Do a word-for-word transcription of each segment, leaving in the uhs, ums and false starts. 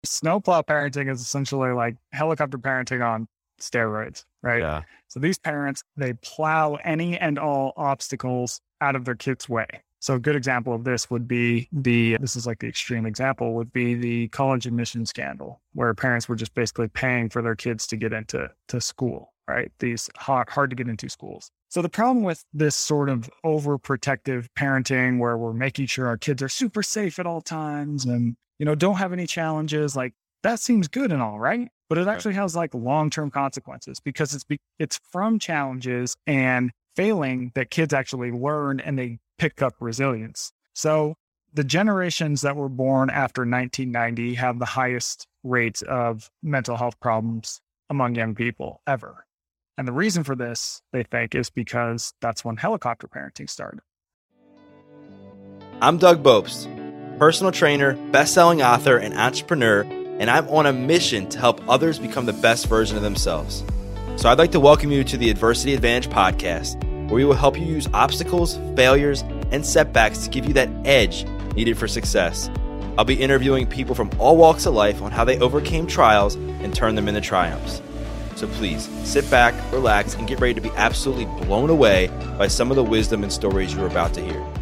Snowplow parenting is essentially like helicopter parenting on steroids, right? Yeah. So these parents, they plow any and all obstacles out of their kids' way. So a good example of this would be the, this is like the extreme example, would be the college admission scandal, where parents were just basically paying for their kids to get into to school, right? These hard, hard to get into schools. So the problem with this sort of overprotective parenting, where we're making sure our kids are super safe at all times and, you know, don't have any challenges, like that seems good and all, right? But it actually has like long-term consequences, because it's be, it's from challenges and failing that kids actually learn and they pick up resilience. So the generations that were born after nineteen ninety have the highest rates of mental health problems among young people ever. And the reason for this, they think, is because that's when helicopter parenting started. I'm Doug Bopst, personal trainer, best-selling author, and entrepreneur, and I'm on a mission to help others become the best version of themselves. So I'd like to welcome you to the Adversity Advantage podcast, where we will help you use obstacles, failures, and setbacks to give you that edge needed for success. I'll be interviewing people from all walks of life on how they overcame trials and turned them into triumphs. So please sit back, relax, and get ready to be absolutely blown away by some of the wisdom and stories you're about to hear.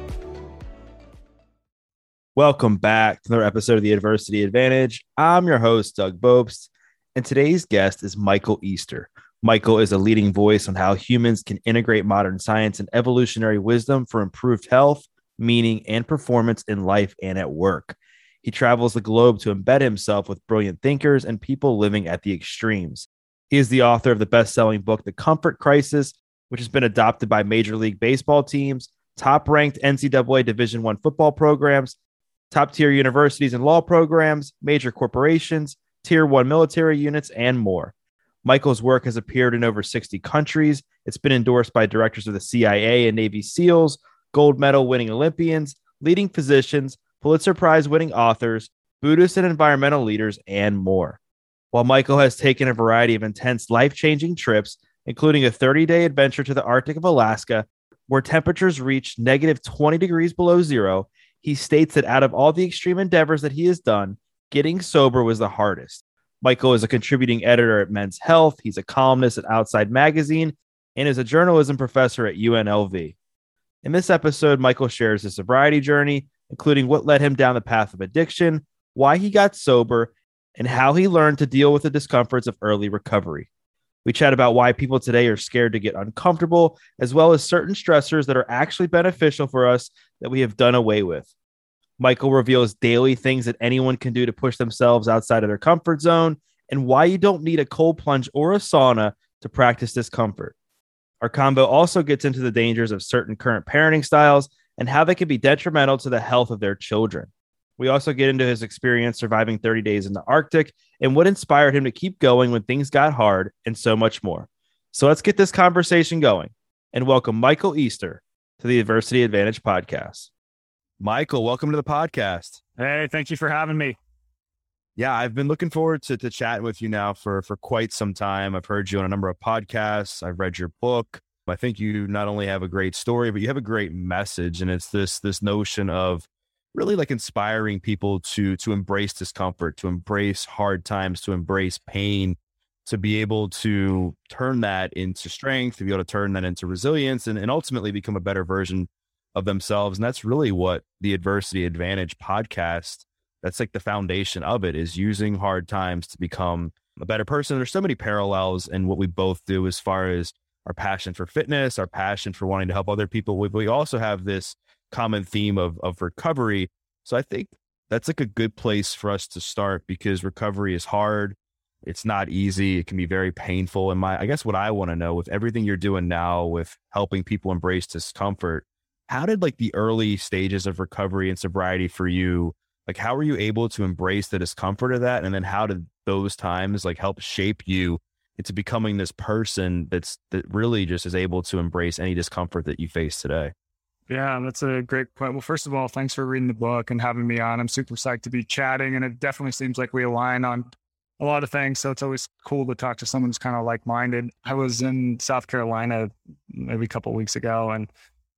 Welcome back to another episode of the Adversity Advantage. I'm your host, Doug Bopst, and today's guest is Michael Easter. Michael is a leading voice on how humans can integrate modern science and evolutionary wisdom for improved health, meaning, and performance in life and at work. He travels the globe to embed himself with brilliant thinkers and people living at the extremes. He is the author of the best-selling book, The Comfort Crisis, which has been adopted by Major League Baseball teams, top-ranked N C double A Division I football programs, top-tier universities and law programs, major corporations, tier one military units, and more. Michael's work has appeared in over sixty countries. It's been endorsed by directors of the C I A and Navy SEALs, gold medal winning Olympians, leading physicians, Pulitzer Prize winning authors, Buddhist and environmental leaders, and more. While Michael has taken a variety of intense life-changing trips, including a thirty-day adventure to the Arctic of Alaska, where temperatures reach negative twenty degrees below zero, he states that out of all the extreme endeavors that he has done, getting sober was the hardest. Michael is a contributing editor at Men's Health. He's a columnist at Outside Magazine and is a journalism professor at U N L V. In this episode, Michael shares his sobriety journey, including what led him down the path of addiction, why he got sober, and how he learned to deal with the discomforts of early recovery. We chat about why people today are scared to get uncomfortable, as well as certain stressors that are actually beneficial for us that we have done away with. Michael reveals daily things that anyone can do to push themselves outside of their comfort zone, and why you don't need a cold plunge or a sauna to practice discomfort. Our combo also gets into the dangers of certain current parenting styles and how they can be detrimental to the health of their children. We also get into his experience surviving thirty days in the Arctic and what inspired him to keep going when things got hard, and so much more. So let's get this conversation going and welcome Michael Easter to the Adversity Advantage podcast. Michael, welcome to the podcast. Hey, thank you for having me. Yeah, I've been looking forward to, to chatting with you now for, for quite some time. I've heard you on a number of podcasts. I've read your book. I think you not only have a great story, but you have a great message. And it's this, this notion of really like inspiring people to, to embrace discomfort, to embrace hard times, to embrace pain, to be able to turn that into strength, to be able to turn that into resilience, and, and ultimately become a better version of themselves. And that's really what the Adversity Advantage podcast, that's like the foundation of it, is using hard times to become a better person. There's so many parallels in what we both do as far as our passion for fitness, our passion for wanting to help other people. We, we also have this common theme of, of recovery. So I think that's like a good place for us to start, because recovery is hard. It's not easy. It can be very painful. And my, I guess what I want to know, with everything you're doing now with helping people embrace discomfort, how did like the early stages of recovery and sobriety for you, like how were you able to embrace the discomfort of that? And then how did those times like help shape you into becoming this person that's that really just is able to embrace any discomfort that you face today? Yeah, that's a great point. Well, first of all, thanks for reading the book and having me on. I'm super psyched to be chatting, and it definitely seems like we align on a lot of things. So it's always cool to talk to someone who's kind of like-minded. I was in South Carolina maybe a couple of weeks ago, and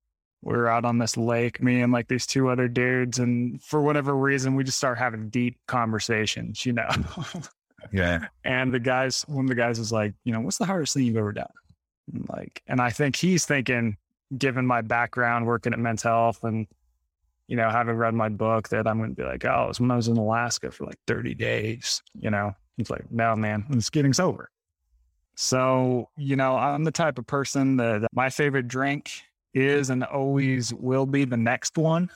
We were out on this lake, me and like these two other dudes. And for whatever reason, we just start having deep conversations, you know? Yeah. And the guys, one of the guys was like, you know, what's the hardest thing you've ever done? And like, and I think he's thinking, given my background working at Men's Health and, you know, having read my book, that I'm going to be like, oh, it was when I was in Alaska for like thirty days, you know? He's like, no, man, it's getting sober. So, you know, I'm the type of person that my favorite drink is and always will be the next one.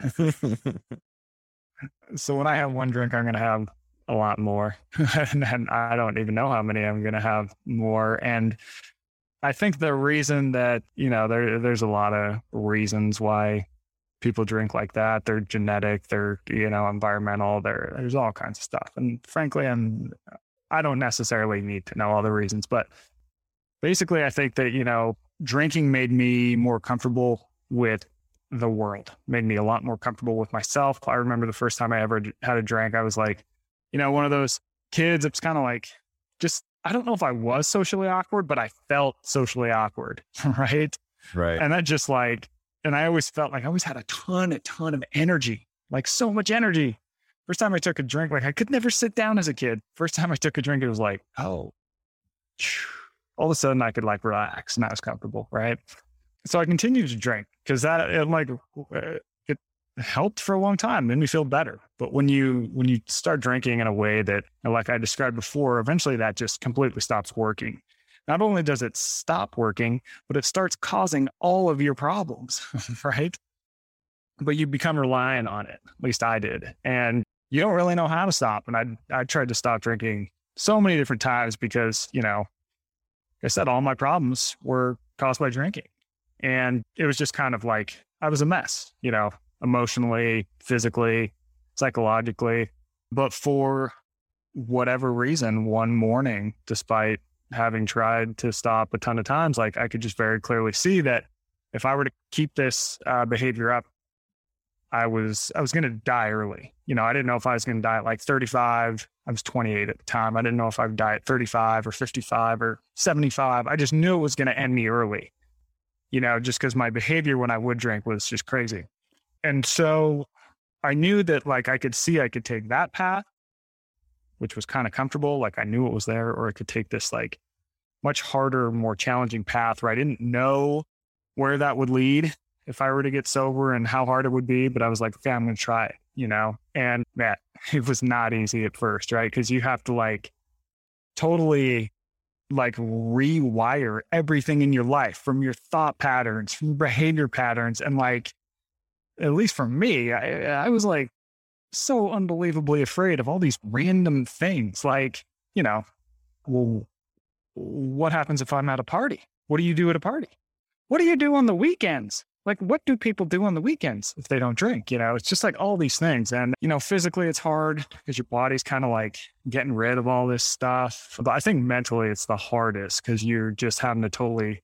So when I have one drink, I'm going to have a lot more. and, and I don't even know how many I'm going to have more. And I think the reason that, you know, there there's a lot of reasons why people drink like that. They're genetic, they're, you know, environmental, there there's all kinds of stuff. And frankly, I'm I don't necessarily need to know all the reasons, but basically I think that, you know, drinking made me more comfortable with the world, made me a lot more comfortable with myself. I remember the first time I ever had a drink, I was like, you know, one of those kids, it's kind of like, just, I don't know if I was socially awkward, but I felt socially awkward. Right. Right. And that just like, and I always felt like I always had a ton, a ton of energy, like so much energy. First time I took a drink, like I could never sit down as a kid. First time I took a drink, it was like, oh, all of a sudden I could like relax and I was comfortable. Right. So I continued to drink because that it like, it helped for a long time, made me feel better. But when you, when you start drinking in a way that, like I described before, eventually that just completely stops working. Not only does it stop working, but it starts causing all of your problems. Right. But you become reliant on it. At least I did. And you don't really know how to stop. And I I tried to stop drinking so many different times because, you know, like I said, all my problems were caused by drinking. And it was just kind of like, I was a mess, you know, emotionally, physically, psychologically. But for whatever reason, one morning, despite having tried to stop a ton of times, like I could just very clearly see that if I were to keep this uh, behavior up, I was, I was going to die early. You know, I didn't know if I was going to die at like thirty-five. I was twenty-eight at the time. I didn't know if I would die at thirty-five or fifty-five or seventy-five. I just knew it was going to end me early, you know, just because my behavior when I would drink was just crazy. And so I knew that like I could see I could take that path, which was kind of comfortable. Like I knew it was there, or I could take this like much harder, more challenging path where I didn't know where that would lead if I were to get sober and how hard it would be. But I was like, okay, I'm going to try it, you know? And man, it was not easy at first, right? Because you have to like totally like rewire everything in your life from your thought patterns, from behavior patterns. And like, at least for me, I, I was like so unbelievably afraid of all these random things. Like, you know, well, what happens if I'm at a party? What do you do at a party? What do you do on the weekends? Like, what do people do on the weekends if they don't drink? You know, it's just like all these things. And, you know, physically it's hard because your body's kind of like getting rid of all this stuff. But I think mentally it's the hardest because you're just having to totally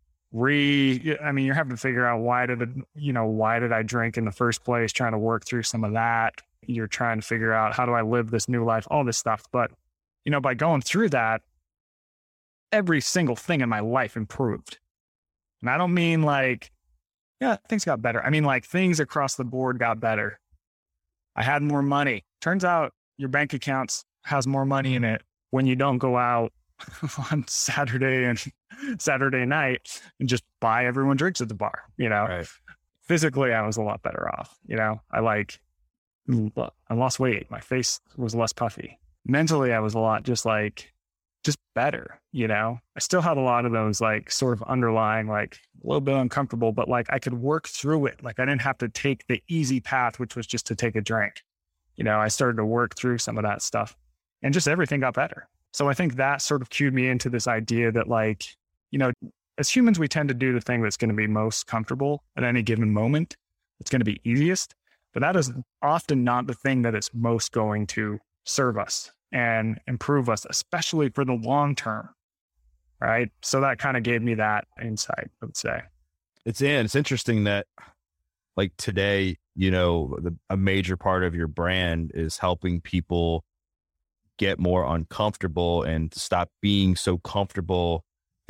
re, I mean, you're having to figure out why did, it, you know, why did I drink in the first place? Trying to work through some of that. You're trying to figure out how do I live this new life, all this stuff. But, you know, by going through that, every single thing in my life improved. And I don't mean like, yeah, things got better. I mean, like things across the board got better. I had more money. Turns out your bank accounts has more money in it when you don't go out on Saturday and Saturday night and just buy everyone drinks at the bar, you know? Right. Physically, I was a lot better off. You know, I like, I lost weight. My face was less puffy. Mentally, I was a lot just like, just better, you know? I still had a lot of those like sort of underlying, like a little bit uncomfortable, but like I could work through it. Like I didn't have to take the easy path, which was just to take a drink. You know, I started to work through some of that stuff and just everything got better. So I think that sort of cued me into this idea that like, you know, as humans, we tend to do the thing that's going to be most comfortable at any given moment. It's going to be easiest, but that is often not the thing that is most going to serve us and improve us, especially for the long term. Right. So that kind of gave me that insight, I would say. It's in, it's interesting that like today, you know, the, a major part of your brand is helping people get more uncomfortable and stop being so comfortable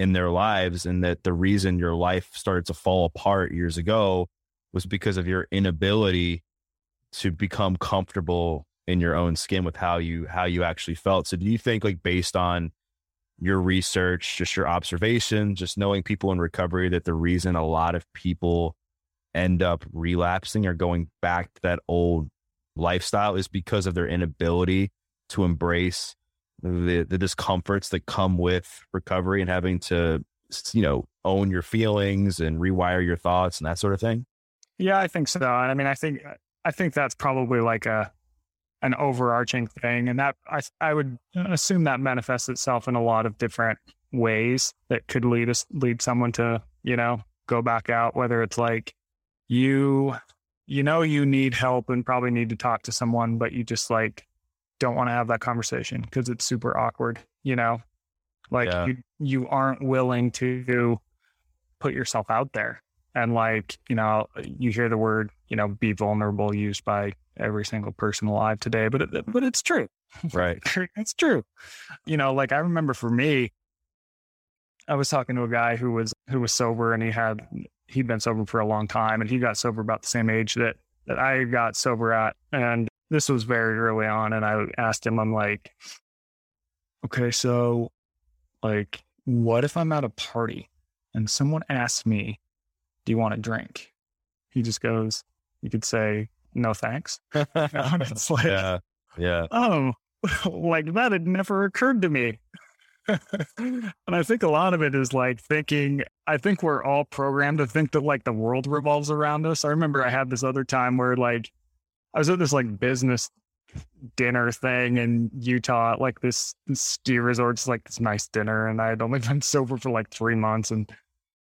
in their lives, and that the reason your life started to fall apart years ago was because of your inability to become comfortable in your own skin with how you how you actually felt. So do you think, like, based on your research, just your observation, just knowing people in recovery, that the reason a lot of people end up relapsing or going back to that old lifestyle is because of their inability to embrace the, the discomforts that come with recovery and having to, you know, own your feelings and rewire your thoughts and that sort of thing? Yeah, I think so. And I mean, I think, I think that's probably like a, an overarching thing. And that I, I would assume that manifests itself in a lot of different ways that could lead us, lead someone to, you know, go back out, whether it's like you, you know, you need help and probably need to talk to someone, but you just like don't want to have that conversation because it's super awkward, you know, like Yeah. you, you aren't willing to put yourself out there. And like, you know, you hear the word, you know, be vulnerable used by every single person alive today, but, it, but it's true. Right. It's true. You know, like I remember for me, I was talking to a guy who was, who was sober, and he had, he'd been sober for a long time, and he got sober about the same age that, that I got sober at. And this was very early on. And I asked him, I'm like, okay, so like, what if I'm at a party and someone asks me, do you want a drink? He just goes, you could say, no, thanks. And it's like, Yeah. Yeah. oh, like that had never occurred to me. And I think a lot of it is like thinking, I think we're all programmed to think that like the world revolves around us. I remember I had this other time where like I was at this like business dinner thing in Utah, like this, this ski resort. It's like this nice dinner. And I had only been sober for like three months. And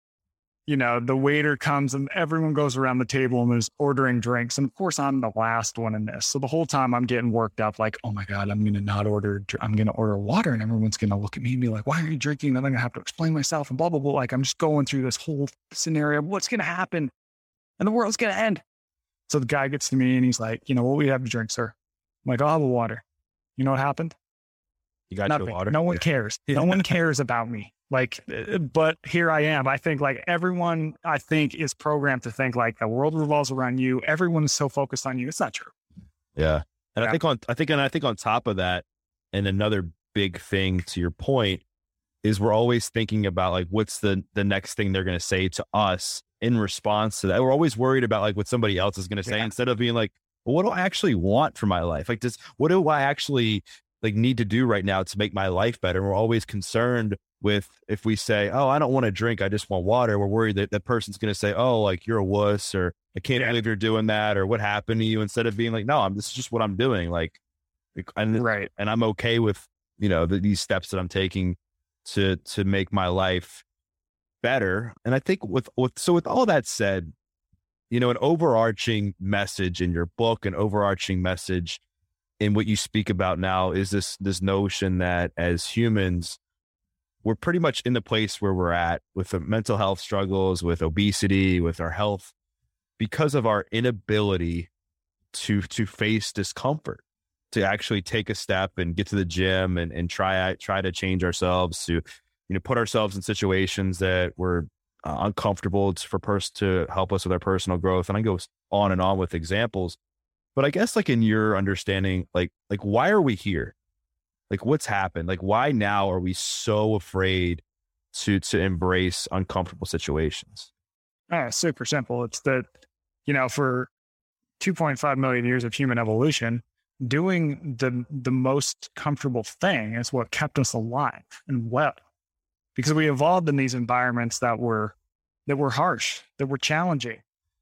you know, the waiter comes and everyone goes around the table and is ordering drinks. And of course, I'm the last one in this. So the whole time I'm getting worked up, like, oh my God, I'm going to not order, I'm going to order water. And everyone's going to look at me and be like, why are you drinking? Then I'm going to have to explain myself and blah, blah, blah. Like, I'm just going through this whole scenario of what's going to happen and the world's going to end. So the guy gets to me and he's like, you know, what will you have to drink, sir? I'm like, I'll have a water. You know what happened? You got Nothing. your water? No one cares. No one cares about me. Like, but here I am. I think like everyone, I think is programmed to think like the world revolves around you. Everyone is so focused on you. It's not true. Yeah. And Yeah. I think on, I think, and I think on top of that, and another big thing to your point is we're always thinking about like, what's the, the next thing they're going to say to us in response to that. We're always worried about like what somebody else is going to say, Yeah. instead of being like, well, what do I actually want for my life? Like, just what do I actually like need to do right now to make my life better? And we're always concerned with, if we say, oh, I don't want to drink, I just want water, we're worried that that person's going to say, oh, like you're a wuss, or I can't Yeah. believe you're doing that, or what happened to you, instead of being like, no, I'm, this is just what I'm doing. Like, and, Right. and I'm okay with, you know, the, these steps that I'm taking to, to make my life better. And I think with, with, so with all that said, you know, an overarching message in your book, an overarching message in what you speak about now is this, this notion that as humans, we're pretty much in the place where we're at with the mental health struggles, with obesity, with our health, because of our inability to, to face discomfort, to actually take a step and get to the gym and, and try, try to change ourselves, to, you know, put ourselves in situations that we're uh, uncomfortable for pers- to help us with our personal growth. And I go on and on with examples, but I guess like in your understanding, like, like why are we here? Like what's happened? Like why now are we so afraid to, to embrace uncomfortable situations? Oh, super simple. It's that, you know, for two point five million years of human evolution, doing the, the most comfortable thing is what kept us alive and well, because we evolved in these environments that were, that were harsh, that were challenging,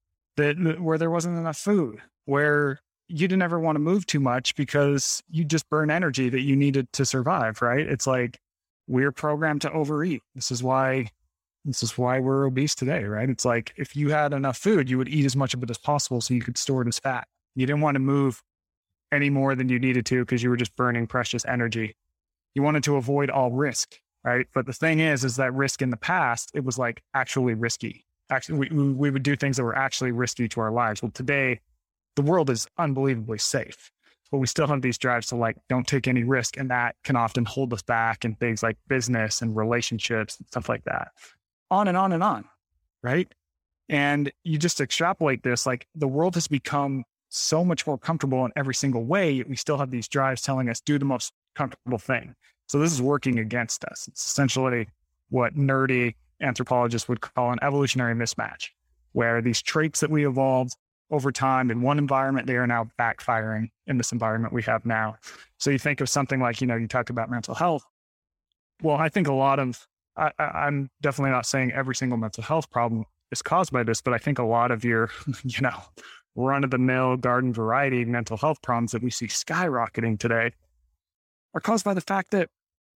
that where there wasn't enough food, where you didn't ever want to move too much because you just burn energy that you needed to survive, right? It's like we're programmed to overeat. This is why, this is why we're obese today, right? It's like if you had enough food, you would eat as much of it as possible so you could store it as fat. You didn't want to move any more than you needed to because you were just burning precious energy. You wanted to avoid all risk, right? But the thing is, is that risk in the past, it was like actually risky. Actually, we, we would do things that were actually risky to our lives. Well, today, the world is unbelievably safe. but we still have these drives to like, don't take any risk. And that can often hold us back in things like business and relationships and stuff like that. On and on and on, right? And you just extrapolate this, like the world has become so much more comfortable in every single way. Yet we still have these drives telling us do the most comfortable thing. So this is working against us. It's essentially what nerdy anthropologists would call an evolutionary mismatch, where these traits that we evolved over time in one environment, they are now backfiring in this environment we have now. So you think of something like, you know, you talk about mental health. Well, I think a lot of, I, I'm definitely not saying every single mental health problem is caused by this, but I think a lot of your, you know, run-of-the-mill garden variety mental health problems that we see skyrocketing today are caused by the fact that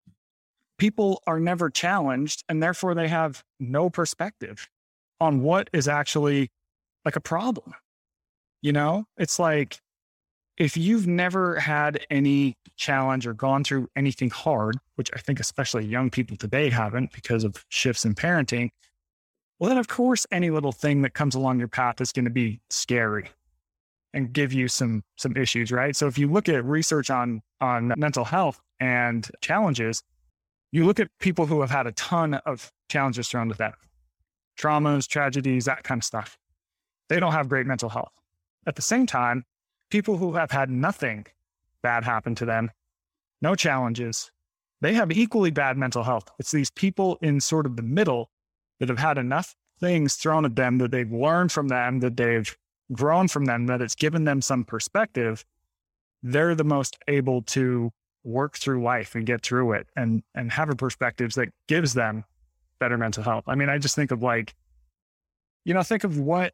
people are never challenged, and therefore they have no perspective on what is actually like a problem. You know, it's like, if you've never had any challenge or gone through anything hard, which I think especially young people today haven't because of shifts in parenting, well, then of course, any little thing that comes along your path is going to be scary and give you some, some issues, right? So if you look at research on, on mental health and challenges, you look at people who have had a ton of challenges thrown at them, traumas, tragedies, that kind of stuff. They don't have great mental health. At the same time, people who have had nothing bad happen to them, no challenges, they have equally bad mental health. It's these people in sort of the middle that have had enough things thrown at them, that they've learned from them, that they've grown from them, that it's given them some perspective. They're the most able to work through life and get through it and, and have a perspective that gives them better mental health. I mean, I just think of like, you know, think of what,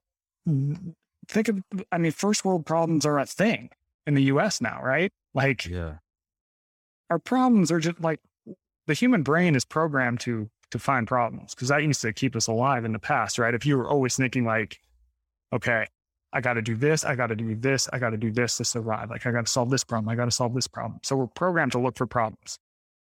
think of, I mean, first world problems are a thing in the U S now, right? Like, yeah, our problems are just like, the human brain is programmed to, to find problems, because that used to keep us alive in the past, right? If you were always thinking like, okay, I got to do this, I got to do this, I got to do this to survive. Like, I got to solve this problem, I got to solve this problem. So we're programmed to look for problems.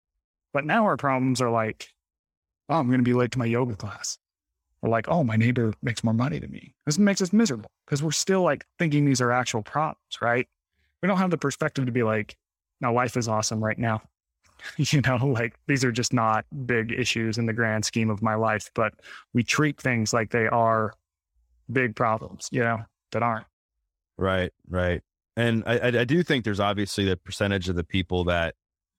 But now our problems are like, oh, I'm going to be late to my yoga class. Or like, oh, my neighbor makes more money than me. This makes us miserable because we're still like thinking these are actual problems, right? We don't have the perspective to be like, no, life is awesome right now. You know, like these are just not big issues in the grand scheme of my life, but we treat things like they are big problems, you know, that aren't. Right, right. And I, I, I do think there's obviously the percentage of the people that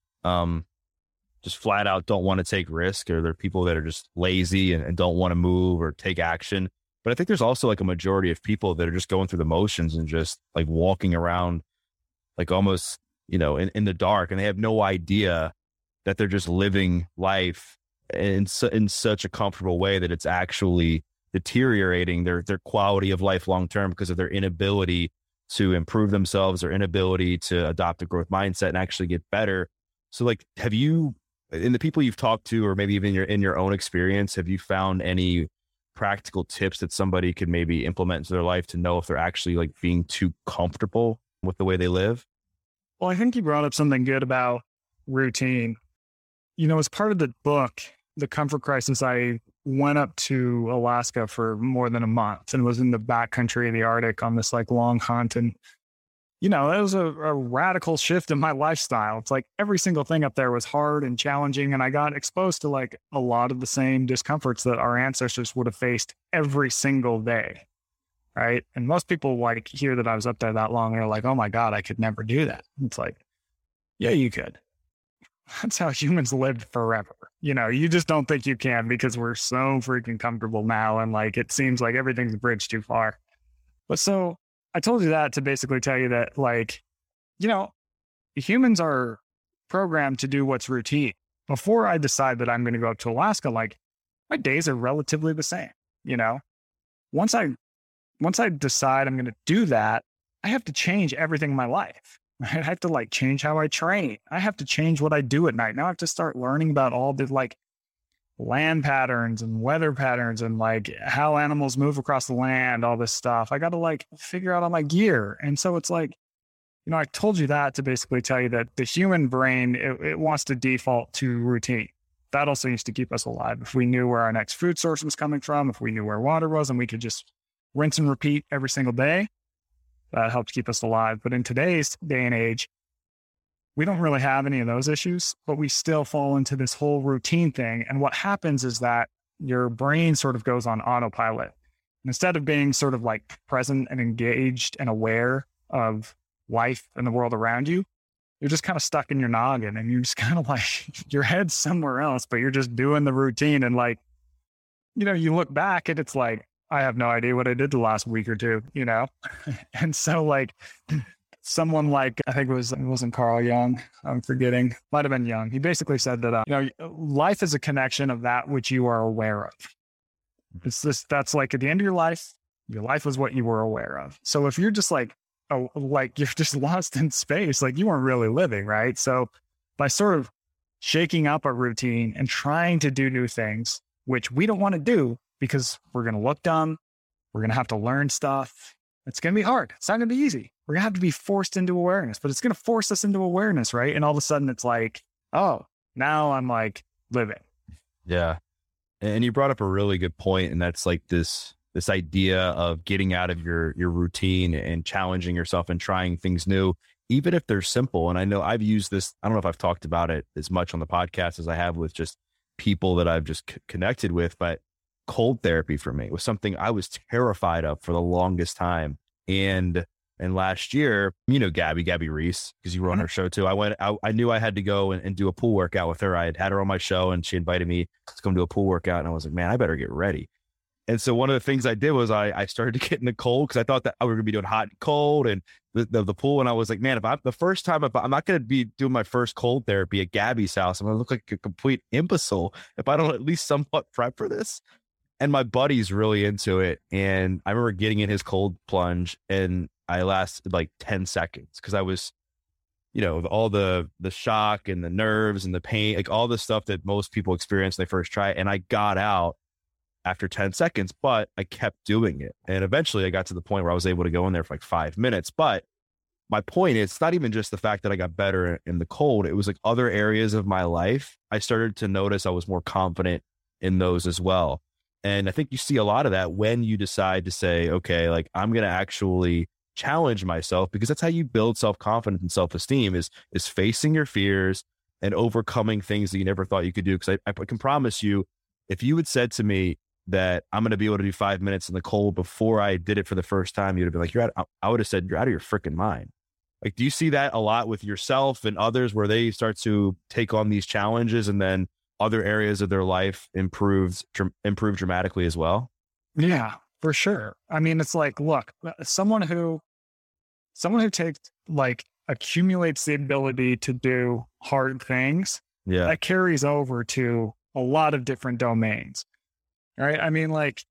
um, just flat out don't want to take risk, or there are people that are just lazy and, and don't want to move or take action. But I think there's also like a majority of people that are just going through the motions and just like walking around like almost, you know, in, in the dark, and they have no idea that they're just living life in, su- in such a comfortable way that it's actually deteriorating their, their quality of life long-term because of their inability to improve themselves, or inability to adopt a growth mindset and actually get better. So like, have you, in the people you've talked to, or maybe even your, in your own experience, have you found any practical tips that somebody could maybe implement into their life to know if they're actually like being too comfortable with the way they live? Well, I think you brought up something good about routine. You know, as part of the book, The Comfort Crisis, I went up to Alaska for more than a month and was in the backcountry of the Arctic on this like long hunt. And, you know, that was a, a radical shift in my lifestyle. It's like every single thing up there was hard and challenging. And I got exposed to like a lot of the same discomforts that our ancestors would have faced every single day. Right. And most people like hear that I was up there that long and are like, oh my God, I could never do that. It's like, yeah, you could. That's how humans lived forever. You know, you just don't think you can because we're so freaking comfortable now. And like, it seems like everything's a bridge too far. But so I told you that to basically tell you that, like, you know, humans are programmed to do what's routine. Before I decide that I'm going to go up to Alaska, like my days are relatively the same. You know, once I, once I decide I'm going to do that, I have to change everything in my life. I have to like change how I train. I have to change what I do at night. Now I have to start learning about all the like land patterns and weather patterns and like how animals move across the land, all this stuff. I got to like figure out all my gear. And so it's like, you know, I told you that to basically tell you that the human brain, it, it wants to default to routine. That also used to keep us alive. If we knew where our next food source was coming from, if we knew where water was and we could just rinse and repeat every single day, that helps keep us alive. But in today's day and age, we don't really have any of those issues, but we still fall into this whole routine thing. And what happens is that your brain sort of goes on autopilot. And instead of being sort of like present and engaged and aware of life and the world around you, you're just kind of stuck in your noggin and you're just kind of like, your head's somewhere else, but you're just doing the routine. And like, you know, you look back and it's like, I have no idea what I did the last week or two, you know? And so like someone like, I think it was, it wasn't Carl Jung, I'm forgetting, might've been Jung. He basically said that, uh, you know, life is a connection of that which you are aware of. It's this, that's like at the end of your life, your life was what you were aware of. So if you're just like, oh, like you're just lost in space, like you weren't really living, right? So by sort of shaking up a routine and trying to do new things, which we don't want to do because we're going to look dumb, we're going to have to learn stuff. It's going to be hard. It's not going to be easy. We're going to have to be forced into awareness, but it's going to force us into awareness, right? And all of a sudden it's like, oh, now I'm like living. Yeah. And you brought up a really good point, and that's like this, this idea of getting out of your, your routine and challenging yourself and trying things new, even if they're simple. And I know I've used this, I don't know if I've talked about it as much on the podcast as I have with just people that I've just c- connected with, but cold therapy for me was something I was terrified of for the longest time. And, and last year, you know, Gabby, Gabby Reese, because you were on her show too. I went, I, I knew I had to go and, and do a pool workout with her. I had had her on my show and she invited me to come do a pool workout. And I was like, man, I better get ready. And so one of the things I did was I, I started to get in the cold because I thought that I was going to be doing hot and cold and the, the, the pool. And I was like, man, if I'm the first time, if I'm not going to be doing my first cold therapy at Gabby's house, I'm going to look like a complete imbecile if I don't at least somewhat prep for this. And my buddy's really into it. And I remember getting in his cold plunge and I lasted like ten seconds because I was, you know, all the, the shock and the nerves and the pain, like all the stuff that most people experience when they first try it. And I got out after ten seconds, but I kept doing it. And eventually I got to the point where I was able to go in there for like five minutes. But my point is, it's not even just the fact that I got better in the cold. It was like other areas of my life. I started to notice I was more confident in those as well. And I think you see a lot of that when you decide to say, okay, like I'm going to actually challenge myself, because that's how you build self-confidence and self-esteem is, is facing your fears and overcoming things that you never thought you could do. Cause I, I can promise you, if you had said to me that I'm going to be able to do five minutes in the cold before I did it for the first time, you'd have been like, you're out, I would have said, you're out of your freaking mind. Like, do you see that a lot with yourself and others where they start to take on these challenges and then other areas of their life improves, dr- improve dramatically as well? Yeah, for sure. I mean, it's like, look, someone who, someone who takes like accumulates the ability to do hard things, yeah, that carries over to a lot of different domains. Right. I mean, like,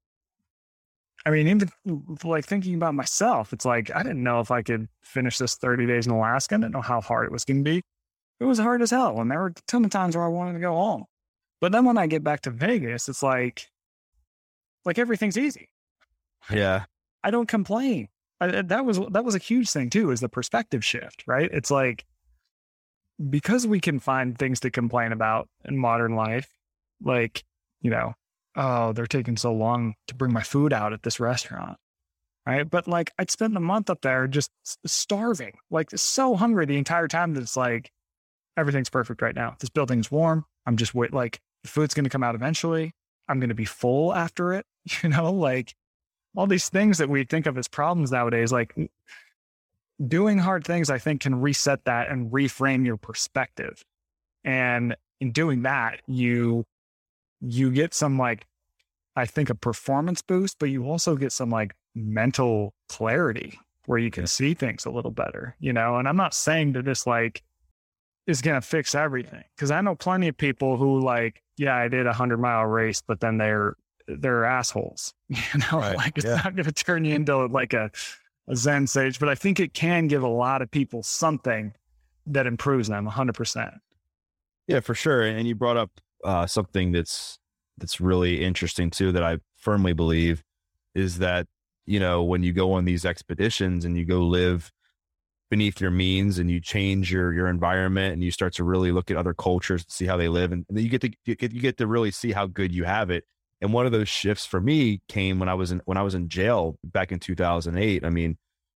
I mean, even like thinking about myself, it's like, I didn't know if I could finish this thirty days in Alaska. I didn't know how hard it was going to be. It was hard as hell. And there were a ton of times where I wanted to go home. But then when I get back to Vegas, it's like, like everything's easy. Yeah. I don't complain. I, that was, that was a huge thing too, is the perspective shift, right? It's like, because we can find things to complain about in modern life, like, you know, oh, they're taking so long to bring my food out at this restaurant. Right. But like, I'd spend a month up there just starving, like so hungry the entire time that it's like, everything's perfect right now. This building's warm. I'm just wait, like the food's going to come out eventually. I'm going to be full after it. You know, like all these things that we think of as problems nowadays, like doing hard things, I think can reset that and reframe your perspective. And in doing that, you, you get some like, I think a performance boost, but you also get some like mental clarity where you can see things a little better, you know? And I'm not saying that this like is going to fix everything. Cause I know plenty of people who like, yeah, I did a hundred mile race, but then they're, they're assholes, you know, right. like it's yeah. not going to turn you into like a, a Zen sage, but I think it can give a lot of people something that improves them a hundred percent. Yeah, for sure. And you brought up uh, something that's, that's really interesting too, that I firmly believe is that, you know, when you go on these expeditions and you go live beneath your means and you change your, your environment and you start to really look at other cultures to see how they live. And then you get to, you get, you get to really see how good you have it. And one of those shifts for me came when I was in, when I was in jail back in two thousand eight. I mean,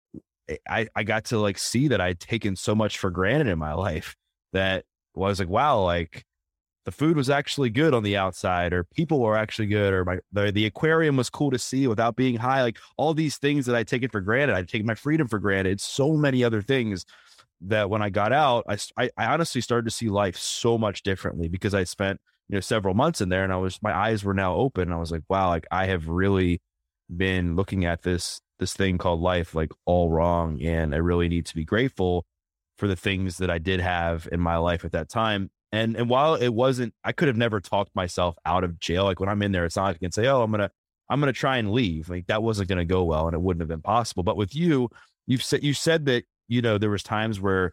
I, I got to like see that I'd taken so much for granted in my life that well, I was like, wow, like the food was actually good on the outside, or people were actually good, or my the, the aquarium was cool to see without being high. Like all these things that I'd taken for granted, I'd taken my freedom for granted. So many other things that when I got out, I, I, I honestly started to see life so much differently because I spent, you know, several months in there, and I was, my eyes were now open. And I was like, wow, like I have really been looking at this, this thing called life, like all wrong. And I really need to be grateful for the things that I did have in my life at that time. And, and while it wasn't, I could have never talked myself out of jail. Like when I'm in there, it's not like I can say, oh, I'm going to, I'm going to try and leave. Like that wasn't going to go well, and it wouldn't have been possible. But with you, you've said, you said that, you know, there was times where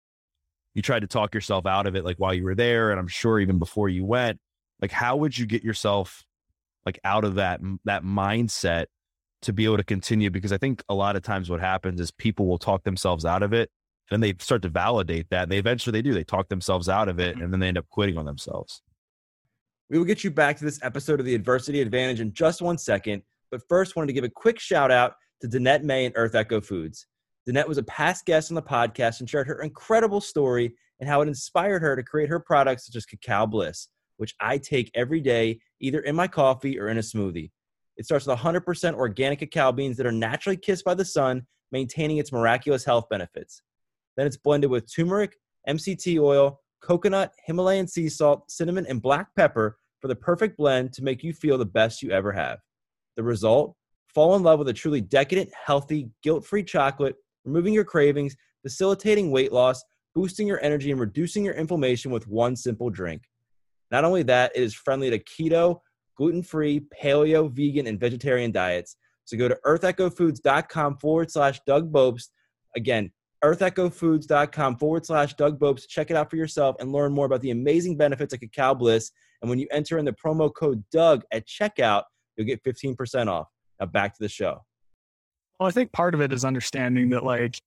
you tried to talk yourself out of it, like while you were there. And I'm sure even before you went, like, how would you get yourself like out of that, that mindset to be able to continue? Because I think a lot of times what happens is people will talk themselves out of it, and they start to validate that. And they eventually they do, they talk themselves out of it, and then they end up quitting on themselves. We will get you back to this episode of the Adversity Advantage in just one second. But first, wanted to give a quick shout out to Danette May and Earth Echo Foods. Danette was a past guest on the podcast and shared her incredible story and how it inspired her to create her products such as Cacao Bliss, which I take every day, either in my coffee or in a smoothie. It starts with one hundred percent organic cacao beans that are naturally kissed by the sun, maintaining its miraculous health benefits. Then it's blended with turmeric, M C T oil, coconut, Himalayan sea salt, cinnamon, and black pepper for the perfect blend to make you feel the best you ever have. The result? Fall in love with a truly decadent, healthy, guilt-free chocolate, removing your cravings, facilitating weight loss, boosting your energy, and reducing your inflammation with one simple drink. Not only that, it is friendly to keto, gluten-free, paleo, vegan, and vegetarian diets. So go to earthechofoods.com forward slash Doug Bopst. Again, earthechofoods.com forward slash Doug Bopst. Check it out for yourself and learn more about the amazing benefits of Cacao Bliss. And when you enter in the promo code Doug at checkout, you'll get fifteen percent off. Now back to the show. Well, I think part of it is understanding that like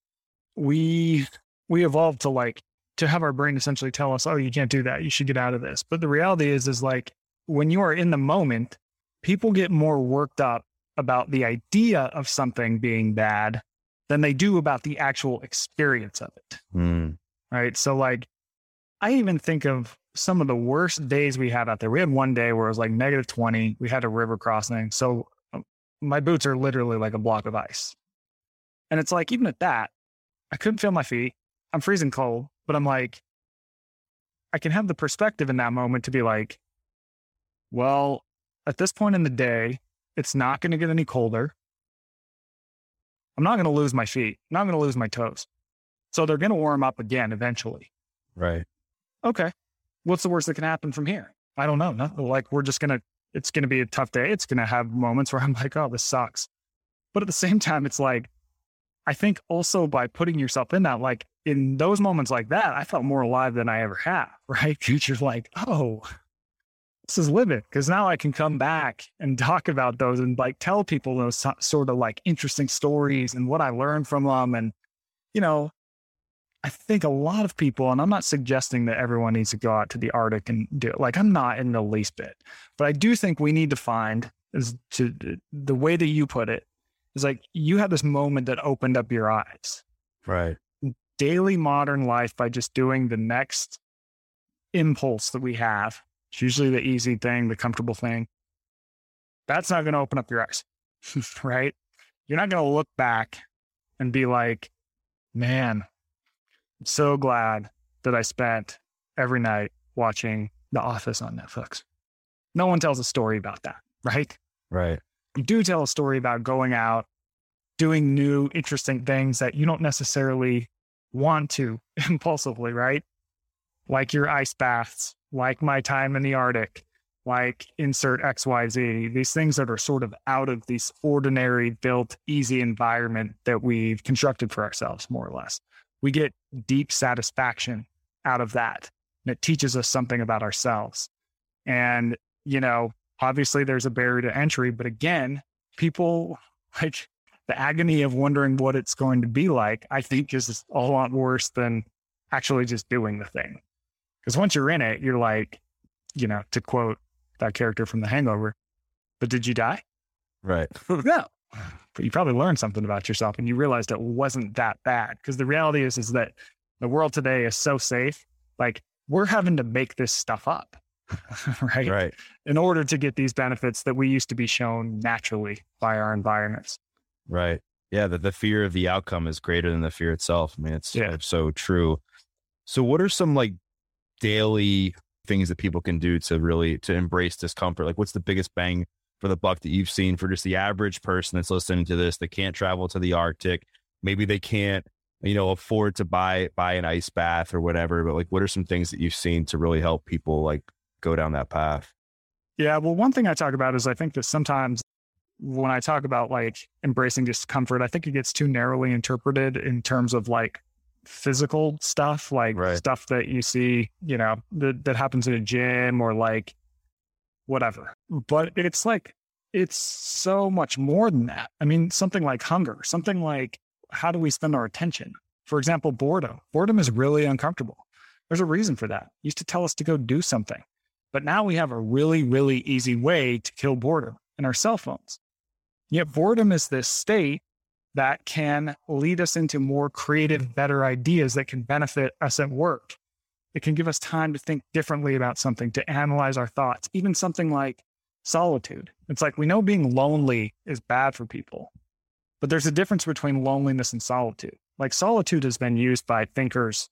we we evolved to like to have our brain essentially tell us, oh, you can't do that, you should get out of this. But the reality is, is like when you are in the moment, people get more worked up about the idea of something being bad than they do about the actual experience of it. Mm. Right. So like I even think of some of the worst days we had out there. We had one day where it was like negative twenty. We had a river crossing. So my boots are literally like a block of ice. And it's like, even at that, I couldn't feel my feet. I'm freezing cold, but I'm like, I can have the perspective in that moment to be like, well, at this point in the day, it's not going to get any colder. I'm not going to lose my feet. I'm not going to lose my toes. So they're going to warm up again eventually. Right. Okay. What's the worst that can happen from here? I don't know. No, like we're just going to, it's going to be a tough day. It's going to have moments where I'm like, oh, this sucks. But at the same time, it's like, I think also by putting yourself in that, like in those moments like that, I felt more alive than I ever have, right? You're like, oh, this is living. Because now I can come back and talk about those and like tell people those so- sort of like interesting stories and what I learned from them. And, you know, I think a lot of people, and I'm not suggesting that everyone needs to go out to the Arctic and do it. Like I'm not in the least bit, but I do think we need to find is to the way that you put it is like you had this moment that opened up your eyes. Right. Daily modern life by just doing the next impulse that we have. It's usually the easy thing, the comfortable thing. That's not going to open up your eyes, right? You're not going to look back and be like, man, I'm so glad that I spent every night watching The Office on Netflix. No one tells a story about that, right? Right. You do tell a story about going out, doing new, interesting things that you don't necessarily want to impulsively, right? Like your ice baths, like my time in the Arctic, like insert X Y Z, these things that are sort of out of this ordinary, built, easy environment that we've constructed for ourselves, more or less. We get deep satisfaction out of that. And it teaches us something about ourselves. And, you know, obviously there's a barrier to entry, but again, people like the agony of wondering what it's going to be like, I think is a lot worse than actually just doing the thing. Because once you're in it, you're like, you know, to quote that character from The Hangover, but did you die? Right. No. but you probably learned something about yourself and you realized it wasn't that bad. Because the reality is, is that the world today is so safe. Like, we're having to make this stuff up, right? Right. In order to get these benefits that we used to be shown naturally by our environments. Right. Yeah. The, the fear of the outcome is greater than the fear itself. I mean, it's, Yeah. it's so true. So what are some like daily things that people can do to really, to embrace discomfort? Like, what's the biggest bang for the buck that you've seen for just the average person that's listening to this, that can't travel to the Arctic? Maybe they can't, you know, afford to buy, buy an ice bath or whatever, but like, what are some things that you've seen to really help people like go down that path? Yeah. Well, one thing I talk about is I think that sometimes when I talk about like embracing discomfort, I think it gets too narrowly interpreted in terms of like physical stuff, like Right. stuff that you see, you know, that, that happens in a gym or like whatever. But it's like, it's so much more than that. I mean, something like hunger, something like, how do we spend our attention? For example, boredom. Boredom is really uncomfortable. There's a reason for that. It used to tell us to go do something, but now we have a really, really easy way to kill boredom in our cell phones. Yet boredom is this state that can lead us into more creative, better ideas that can benefit us at work. It can give us time to think differently about something, to analyze our thoughts, even something like solitude. It's like, we know being lonely is bad for people, but there's a difference between loneliness and solitude. Like, solitude has been used by thinkers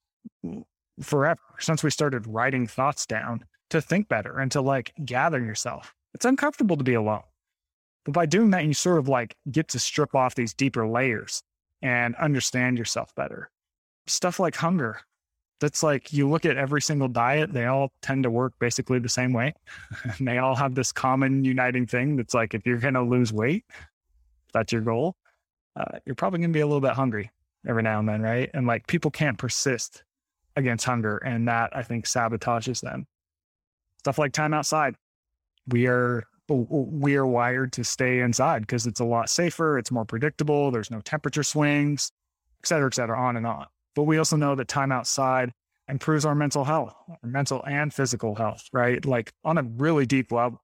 forever, since we started writing thoughts down, to think better and to like gather yourself. It's uncomfortable to be alone. But by doing that, you sort of like get to strip off these deeper layers and understand yourself better. Stuff like hunger. That's like, you look at every single diet, they all tend to work basically the same way. And they all have this common uniting thing that's like, if you're going to lose weight, if that's your goal, uh, you're probably going to be a little bit hungry every now and then, right? And like, people can't persist against hunger, and that, I think, sabotages them. Stuff like time outside. We are we are wired to stay inside because it's a lot safer, it's more predictable, there's no temperature swings, et cetera, et cetera, on and on. But we also know that time outside improves our mental health, our mental and physical health, right? Like, on a really deep level.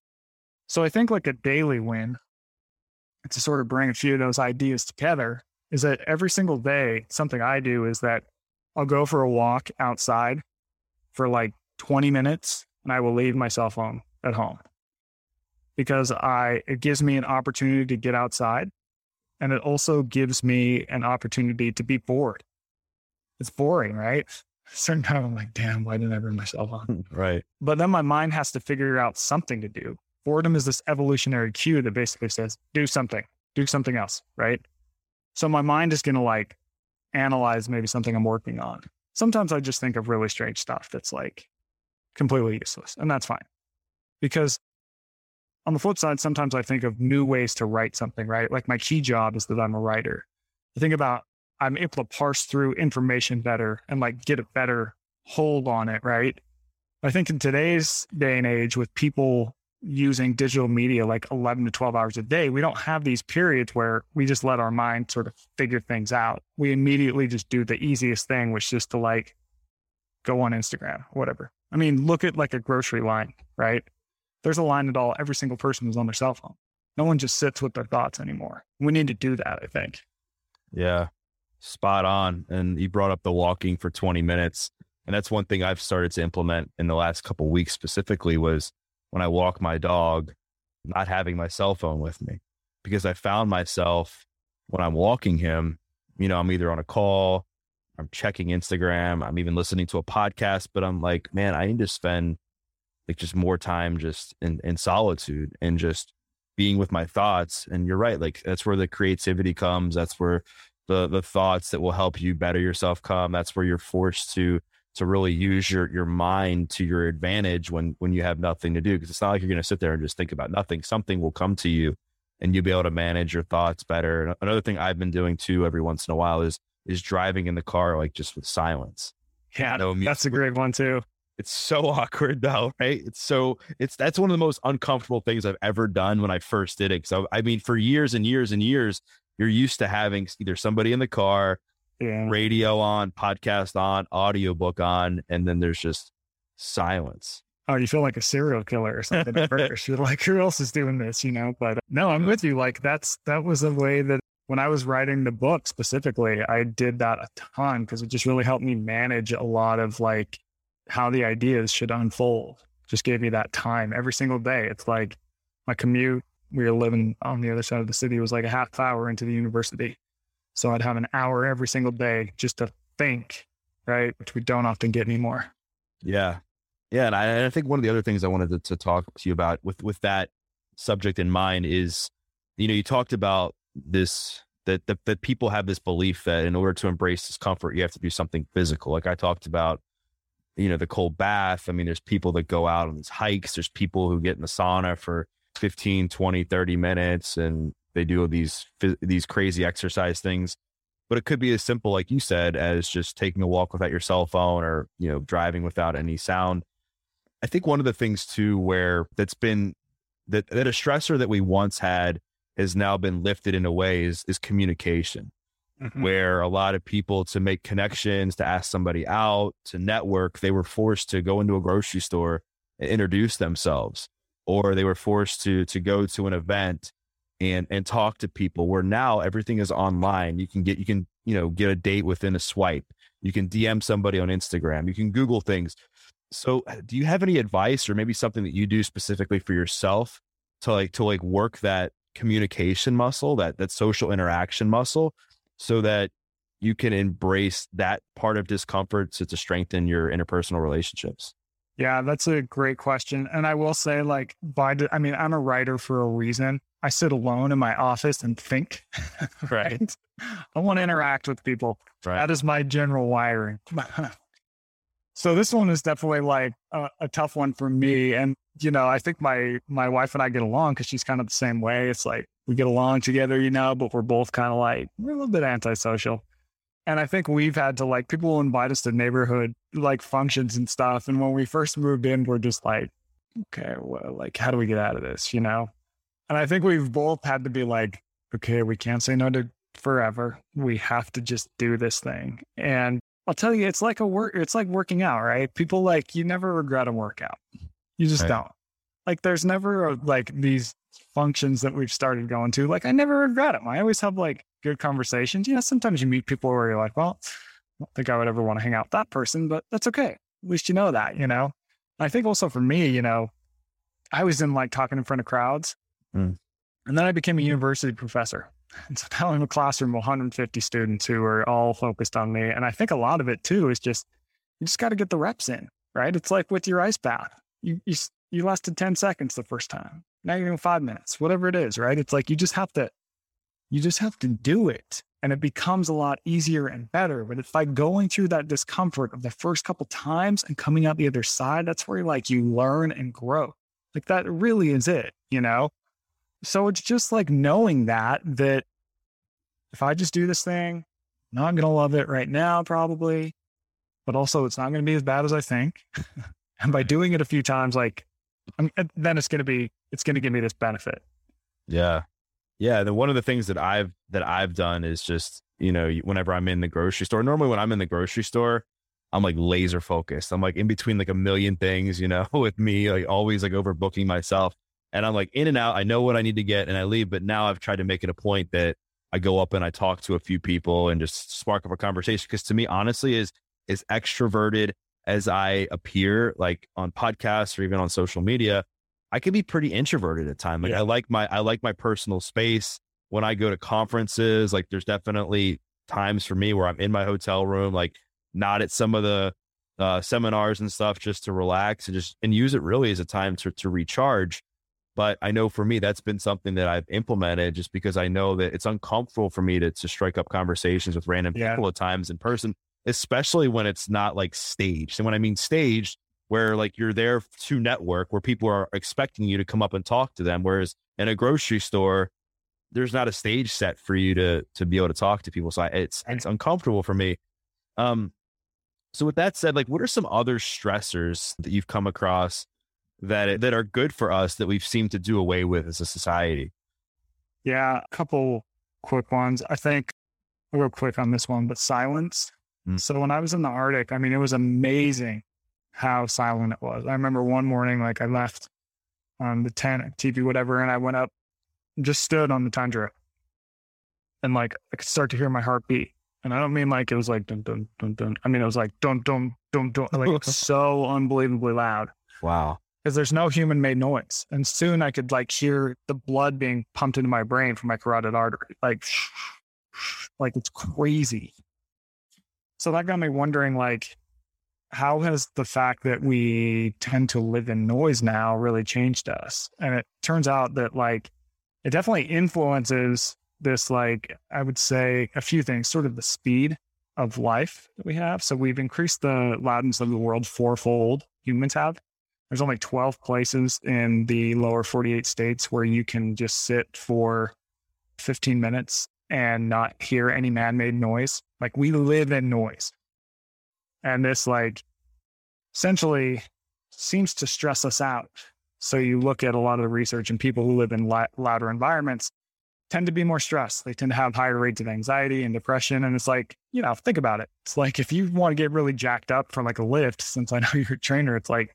So I think like a daily win, to sort of bring a few of those ideas together, is that every single day, something I do is that I'll go for a walk outside for like twenty minutes, and I will leave my cell phone at home, because I, it gives me an opportunity to get outside. And it also gives me an opportunity to be bored. It's boring, right? Certain time I'm like, damn, why didn't I bring my cell phone? Right. But then my mind has to figure out something to do. Boredom is this evolutionary cue that basically says, do something, do something else, right? So my mind is going to like analyze maybe something I'm working on. Sometimes I just think of really strange stuff that's like completely useless, and that's fine. Because on the flip side, sometimes I think of new ways to write something, right? Like, my key job is that I'm a writer. I think about, I'm able to parse through information better and like get a better hold on it, right? I think in today's day and age, with people using digital media like eleven to twelve hours a day, we don't have these periods where we just let our mind sort of figure things out. We immediately just do the easiest thing, which is just to like go on Instagram, whatever. I mean, look at like a grocery line, right? There's a line at all. Every single person is on their cell phone. No one just sits with their thoughts anymore. We need to do that, I think. Yeah, spot on. And you brought up the walking for twenty minutes. And that's one thing I've started to implement in the last couple of weeks specifically, was when I walk my dog, not having my cell phone with me, because I found myself when I'm walking him, you know, I'm either on a call, I'm checking Instagram, I'm even listening to a podcast, but I'm like, man, I need to spend like just more time just in, in solitude and just being with my thoughts. And you're right. Like, that's where the creativity comes. That's where the, the thoughts that will help you better yourself come. That's where you're forced to, to really use your, your mind to your advantage when, when you have nothing to do. Cause it's not like you're going to sit there and just think about nothing. Something will come to you and you'll be able to manage your thoughts better. And another thing I've been doing too, every once in a while, is, is driving in the car, like just with silence. Yeah, No music. that's a great one too. It's so awkward though, right? It's so, it's, that's one of the most uncomfortable things I've ever done when I first did it. So, I mean, for years and years and years, you're used to having either somebody in the car, Yeah. radio on, podcast on, audiobook on, and then there's just silence. oh, you feel like a serial killer or something at first. You're like, who else is doing this, you know? But no, I'm with you. Like that's, that was a way that when I was writing the book specifically, I did that a ton because it just really helped me manage a lot of like how the ideas should unfold. Just gave me that time every single day. It's like my commute, we were living on the other side of the city, was like a half hour into the university. So I'd have an hour every single day just to think, right? Which we don't often get anymore. Yeah. Yeah. And I, and I think one of the other things I wanted to, to talk to you about with, with that subject in mind is, you know, you talked about this, that, that, that people have this belief that in order to embrace discomfort, you have to do something physical. Like I talked about, you know, the cold bath. I mean, there's people that go out on these hikes. There's people who get in the sauna for fifteen, twenty, thirty minutes and they do these, these crazy exercise things. But it could be as simple, like you said, as just taking a walk without your cell phone or, you know, driving without any sound. I think one of the things too, where that's been that, that a stressor that we once had has now been lifted in a way is, is communication, mm-hmm. where a lot of people, to make connections, to ask somebody out, to network, they were forced to go into a grocery store and introduce themselves, or they were forced to, to go to an event and, and talk to people, where now everything is online. You can get, you can, you know, get a date within a swipe. You can D M somebody on Instagram. You can Google things. So do you have any advice or maybe something that you do specifically for yourself to like, to like work that communication muscle, that, that social interaction muscle, so that you can embrace that part of discomfort to, to strengthen your interpersonal relationships? Yeah, that's a great question. And I will say, like, by the, I mean, I'm a writer for a reason. I sit alone in my office and think, right? I want to interact with people. Right. That is my general wiring. So this one is definitely like a, a tough one for me. And, you know, I think my, my wife and I get along because she's kind of the same way. It's like we get along together, you know, but we're both kind of like, we're a little bit antisocial. And I think we've had to, like, people will invite us to neighborhood like functions and stuff. And when we first moved in, we're just like, okay, well, like, how do we get out of this, you know? And I think we've both had to be like, okay, we can't say no to forever. We have to just do this thing. And I'll tell you, it's like a work, it's like working out, right? People, like, you never regret a workout. You just right. don't. Like, there's never a, like these functions that we've started going to. Like, I never regret them. I always have like good conversations. You know, sometimes you meet people where you're like, well, I don't think I would ever want to hang out with that person, but that's okay. At least you know that, you know? I think also for me, you know, I was in like talking in front of crowds. Mm. And then I became a university professor. And so now I'm in a classroom of one hundred fifty students who are all focused on me. And I think a lot of it too is just, you just got to get the reps in, right? It's like with your ice bath. You, you, you lasted ten seconds the first time. Now you're doing five minutes, whatever it is, right? It's like, you just have to, you just have to do it. And it becomes a lot easier and better. But it's like going through that discomfort of the first couple times and coming out the other side, that's where like you learn and grow. Like that really is it, you know? So it's just like knowing that, that if I just do this thing, I'm not going to love it right now, probably, but also it's not going to be as bad as I think. And by doing it a few times, like I'm, then it's going to be, it's going to give me this benefit. Yeah. Yeah. Then one of the things that I've, that I've done is just, you know, whenever I'm in the grocery store, normally when I'm in the grocery store, I'm like laser focused. I'm like in between like a million things, you know, with me, like always like overbooking myself. And I'm like in and out. I know what I need to get and I leave. But now I've tried to make it a point that I go up and I talk to a few people and just spark up a conversation. Because to me, honestly, is as extroverted as I appear, like on podcasts or even on social media, I can be pretty introverted at times. Like yeah. I like my I like my personal space. When I go to conferences, like there's definitely times for me where I'm in my hotel room, like not at some of the uh, seminars and stuff, just to relax and just and use it really as a time to to recharge. But I know for me, that's been something that I've implemented just because I know that it's uncomfortable for me to, to strike up conversations with random yeah. people at times in person, especially when it's not like staged. And when I mean staged, where like you're there to network, where people are expecting you to come up and talk to them. Whereas in a grocery store, there's not a stage set for you to, to be able to talk to people. So I, it's, it's uncomfortable for me. Um, so with that said, like, what are some other stressors that you've come across that that are good for us that we've seemed to do away with as a society? Yeah, a couple quick ones. I think real quick on this one, but silence. Mm. So when I was in the Arctic, I mean, it was amazing how silent it was. I remember one morning, like I left on the tent, T V, whatever, and I went up and just stood on the tundra. And like I could start to hear my heartbeat. And I don't mean like it was like dun dun dun dun. I mean it was like dun dun dun dun, like so unbelievably loud. Wow. Because there's no human made noise. And soon I could like hear the blood being pumped into my brain from my carotid artery. Like, like it's crazy. So that got me wondering, like, how has the fact that we tend to live in noise now really changed us? And it turns out that like it definitely influences this, like, I would say a few things, sort of the speed of life that we have. So we've increased the loudness of the world fourfold, humans have. There's only twelve places in the lower forty-eight states where you can just sit for fifteen minutes and not hear any man-made noise. Like we live in noise. And this like essentially seems to stress us out. So you look at a lot of the research and people who live in li- louder environments tend to be more stressed. They tend to have higher rates of anxiety and depression. And it's like, you know, think about it. It's like, if you want to get really jacked up from like a lift, since I know you're a trainer, it's like,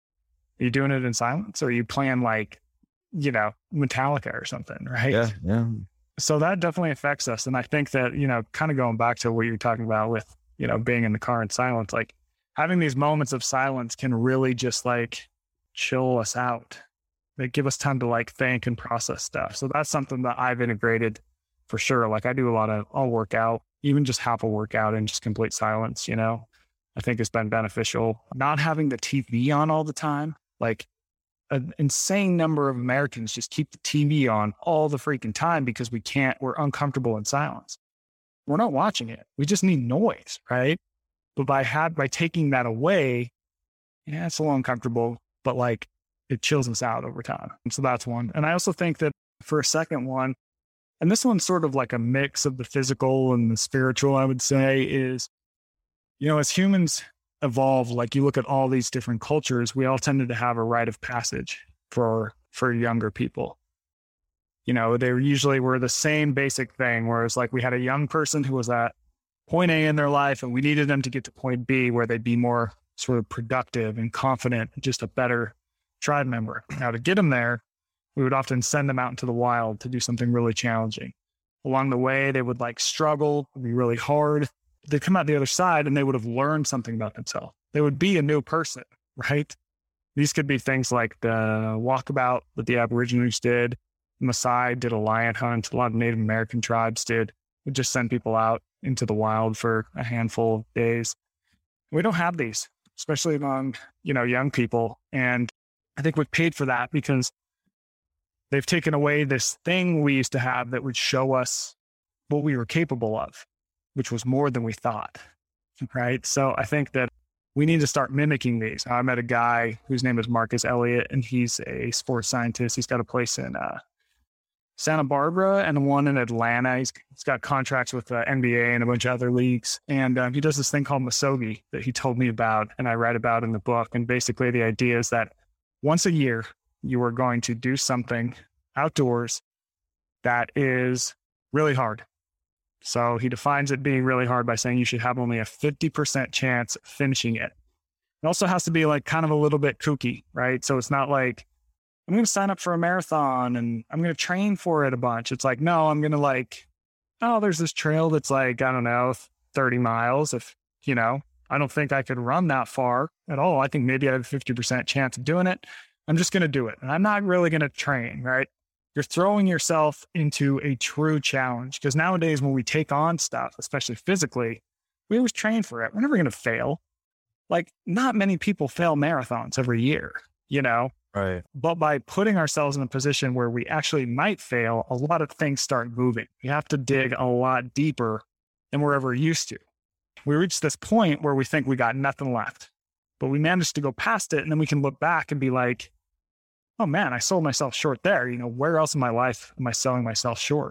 are you doing it in silence or are you playing like, you know, Metallica or something, right? Yeah, yeah. So that definitely affects us. And I think that, you know, kind of going back to what you're talking about with, you know, being in the car in silence, like having these moments of silence can really just like chill us out. They give us time to like think and process stuff. So that's something that I've integrated for sure. Like I do a lot of, I'll work out, even just half a workout in just complete silence, you know, I think it's been beneficial. Not having the T V on all the time. Like an insane number of Americans just keep the T V on all the freaking time because we can't, we're uncomfortable in silence. We're not watching it. We just need noise, right? But by have, by taking that away, yeah, it's a little uncomfortable, but like it chills us out over time. And so that's one. And I also think that for a second one, and this one's sort of like a mix of the physical and the spiritual, I would say, is, you know, as humans evolve, like you look at all these different cultures, we all tended to have a rite of passage for for younger people. You know, they usually were the same basic thing, whereas like we had a young person who was at point A in their life and we needed them to get to point B where they'd be more sort of productive and confident, just a better tribe member. Now to get them there, we would often send them out into the wild to do something really challenging. Along the way, they would like struggle, it'd be really hard. They'd come out the other side and they would have learned something about themselves. They would be a new person, right? These could be things like the walkabout that the Aborigines did. Maasai did a lion hunt. A lot of Native American tribes did. Would just send people out into the wild for a handful of days. We don't have these, especially among, you know, young people. And I think we've paid for that because they've taken away this thing we used to have that would show us what we were capable of, which was more than we thought, right? So I think that we need to start mimicking these. I met a guy whose name is Marcus Elliott, and he's a sports scientist. He's got a place in uh, Santa Barbara and one in Atlanta. He's, he's got contracts with the N B A and a bunch of other leagues. And um, he does this thing called Misogi that he told me about and I write about in the book. And basically the idea is that once a year, you are going to do something outdoors that is really hard. So he defines it being really hard by saying you should have only a fifty percent chance of finishing it. It also has to be like kind of a little bit kooky, right? So it's not like, I'm going to sign up for a marathon and I'm going to train for it a bunch. It's like, no, I'm going to like, oh, there's this trail that's like, I don't know, thirty miles. If, you know, I don't think I could run that far at all. I think maybe I have a fifty percent chance of doing it. I'm just going to do it. And I'm not really going to train, right? You're throwing yourself into a true challenge because nowadays when we take on stuff, especially physically, we always train for it. We're never going to fail. Like not many people fail marathons every year, you know? Right. But by putting ourselves in a position where we actually might fail, a lot of things start moving. We have to dig a lot deeper than we're ever used to. We reach this point where we think we got nothing left, but we managed to go past it. And then we can look back and be like, oh man, I sold myself short there. You know, where else in my life am I selling myself short?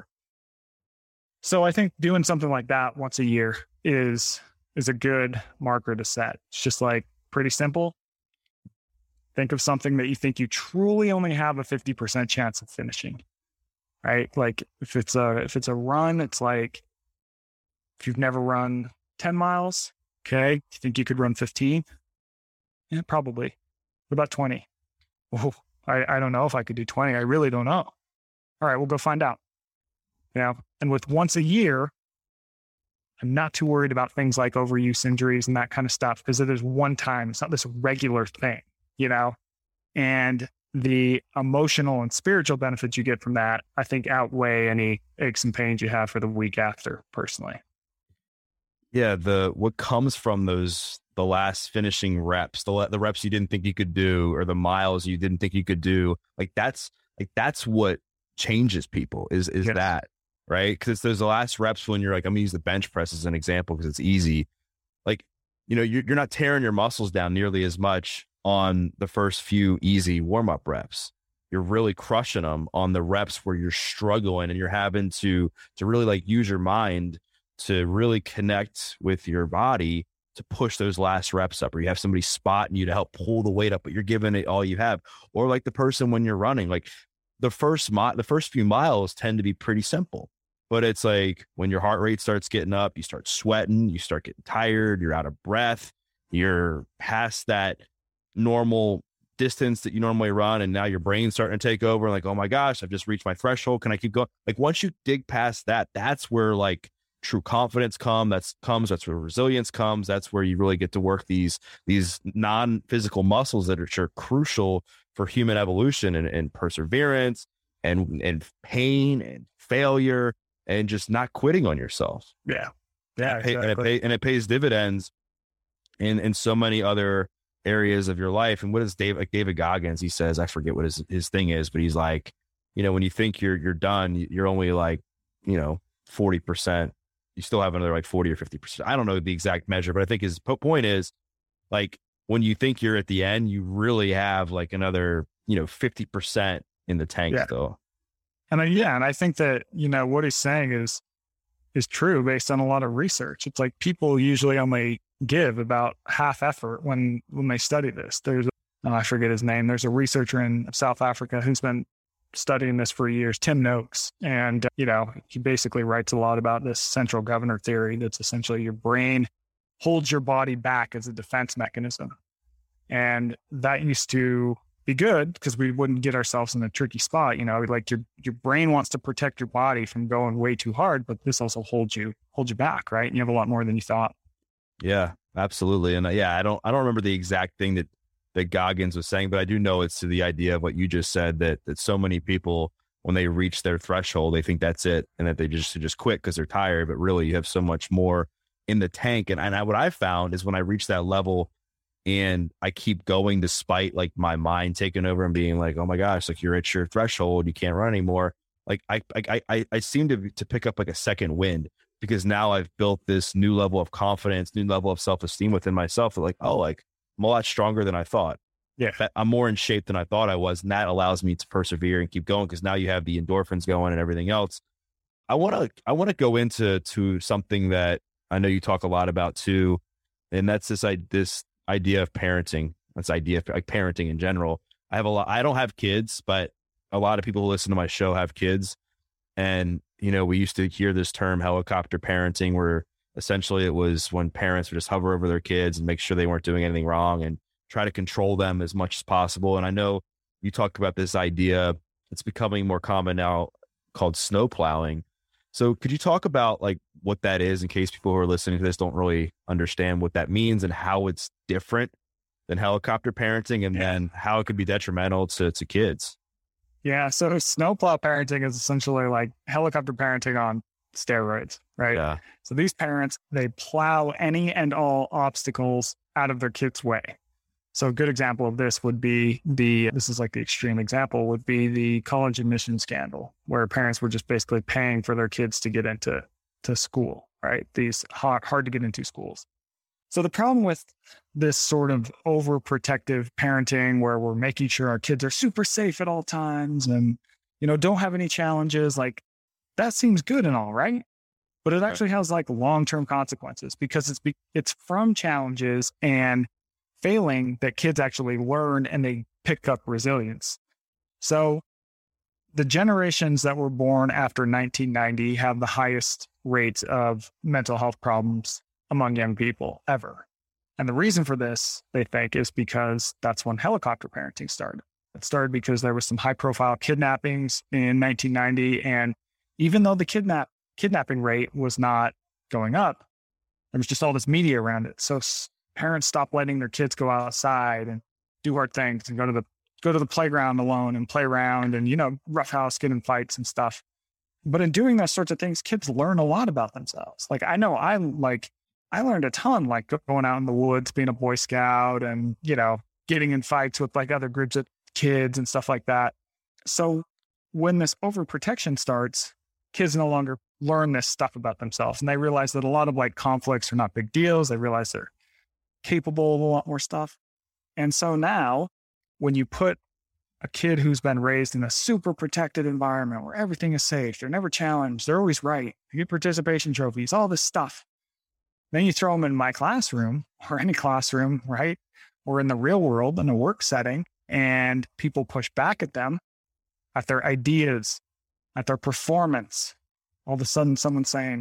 So I think doing something like that once a year is, is a good marker to set. It's just like pretty simple. Think of something that you think you truly only have a fifty percent chance of finishing, right? Like if it's a, if it's a run, it's like, if you've never run ten miles, okay, you think you could run fifteen? Yeah, probably. What about twenty? Oh, I, I don't know if I could do twenty. I really don't know. All right, we'll go find out. Yeah. And with once a year, I'm not too worried about things like overuse injuries and that kind of stuff because it is one time. It's not this regular thing, you know? And the emotional and spiritual benefits you get from that, I think, outweigh any aches and pains you have for the week after, personally. Yeah, the what comes from those the last finishing reps, the the reps you didn't think you could do, or the miles you didn't think you could do, like that's like that's what changes people. Is is yes. that right? Because it's those last reps when you're like, I'm gonna use the bench press as an example because it's easy. Like, you know, you're you're not tearing your muscles down nearly as much on the first few easy warm up reps. You're really crushing them on the reps where you're struggling and you're having to to really like use your mind to really connect with your body to push those last reps up, or you have somebody spotting you to help pull the weight up, but you're giving it all you have. Or like the person when you're running, like the first mi- the first few miles tend to be pretty simple, but it's like when your heart rate starts getting up, you start sweating, you start getting tired, you're out of breath, you're past that normal distance that you normally run, and now your brain's starting to take over, like, oh my gosh, I've just reached my threshold, can I keep going? Like once you dig past that, that's where like true confidence come that's comes that's where resilience comes. That's where you really get to work these these non-physical muscles that are sure crucial for human evolution, and, and perseverance and and pain and failure and just not quitting on yourself. Yeah, yeah, and it, pay, exactly. and, it pay, and it pays dividends in in so many other areas of your life. And what is Dave like David Goggins? He says, I forget what his his thing is, but he's like, you know, when you think you're you're done, you're only like, you know, forty percent. You still have another like forty or fifty percent. I don't know the exact measure, but I think his point is like when you think you're at the end, you really have like another, you know, fifty percent in the tank yeah. still. And I, yeah. And I think that, you know, what he's saying is, is true based on a lot of research. It's like people usually only give about half effort when, when they study this. There's, oh, I forget his name. There's a researcher in South Africa who's been studying this for years, Tim Noakes. And, uh, you know, he basically writes a lot about this central governor theory. That's essentially your brain holds your body back as a defense mechanism. And that used to be good because we wouldn't get ourselves in a tricky spot. You know, like your, your brain wants to protect your body from going way too hard, but this also holds you, holds you back, right? And you have a lot more than you thought. Yeah, absolutely. And uh, yeah, I don't, I don't remember the exact thing that that Goggins was saying, but I do know it's to the idea of what you just said, that that so many people, when they reach their threshold, they think that's it and that they just should just quit because they're tired. But really, you have so much more in the tank. And, and I, what I found is when I reach that level and I keep going despite like my mind taking over and being like, oh my gosh, like you're at your threshold, you can't run anymore. Like I I I, I seem to to pick up like a second wind because now I've built this new level of confidence, new level of self-esteem within myself. That like, oh, like I'm a lot stronger than I thought. Yeah. I'm more in shape than I thought I was. And that allows me to persevere and keep going because now you have the endorphins going and everything else. I want to, I want to go into to something that I know you talk a lot about too. And that's this, I, this idea of parenting. That's idea of like parenting in general. I have a lot, I don't have kids, but a lot of people who listen to my show have kids. And, you know, we used to hear this term helicopter parenting, where essentially it was when parents would just hover over their kids and make sure they weren't doing anything wrong and try to control them as much as possible. And I know you talked about this idea, it's becoming more common now, called snow plowing. So could you talk about like what that is in case people who are listening to this don't really understand what that means and how it's different than helicopter parenting, and yeah. then how it could be detrimental to, to kids? Yeah. So snowplow parenting is essentially like helicopter parenting on steroids, right? Yeah. So these parents, they plow any and all obstacles out of their kids' way. So a good example of this would be the, this is like the extreme example, would be the college admission scandal, where parents were just basically paying for their kids to get into to school, right? These hard, hard to get into schools. So the problem with this sort of overprotective parenting, where we're making sure our kids are super safe at all times and, you know, don't have any challenges, like that seems good and all, right? But it actually has like long-term consequences, because it's be, it's from challenges and failing that kids actually learn and they pick up resilience. So the generations that were born after nineteen ninety have the highest rates of mental health problems among young people ever. And the reason for this, they think, is because that's when helicopter parenting started. It started because there was some high profile kidnappings in nineteen ninety. And even though the kidnap kidnapping rate was not going up, there was just all this media around it. So s- parents stopped letting their kids go outside and do hard things and go to the go to the playground alone and play around and, you know, roughhouse, get in fights and stuff. But in doing those sorts of things, kids learn a lot about themselves. Like I know I like, I learned a ton, like going out in the woods, being a Boy Scout and, you know, getting in fights with like other groups of kids and stuff like that. So when this overprotection starts, kids no longer learn this stuff about themselves. And they realize that a lot of like conflicts are not big deals. They realize they're capable of a lot more stuff. And so now when you put a kid who's been raised in a super protected environment where everything is safe, they're never challenged, they're always right, they get participation trophies, all this stuff. Then you throw them in my classroom or any classroom, right? Or in the real world, in a work setting, and people push back at them, at their ideas, at their performance. All of a sudden someone's saying,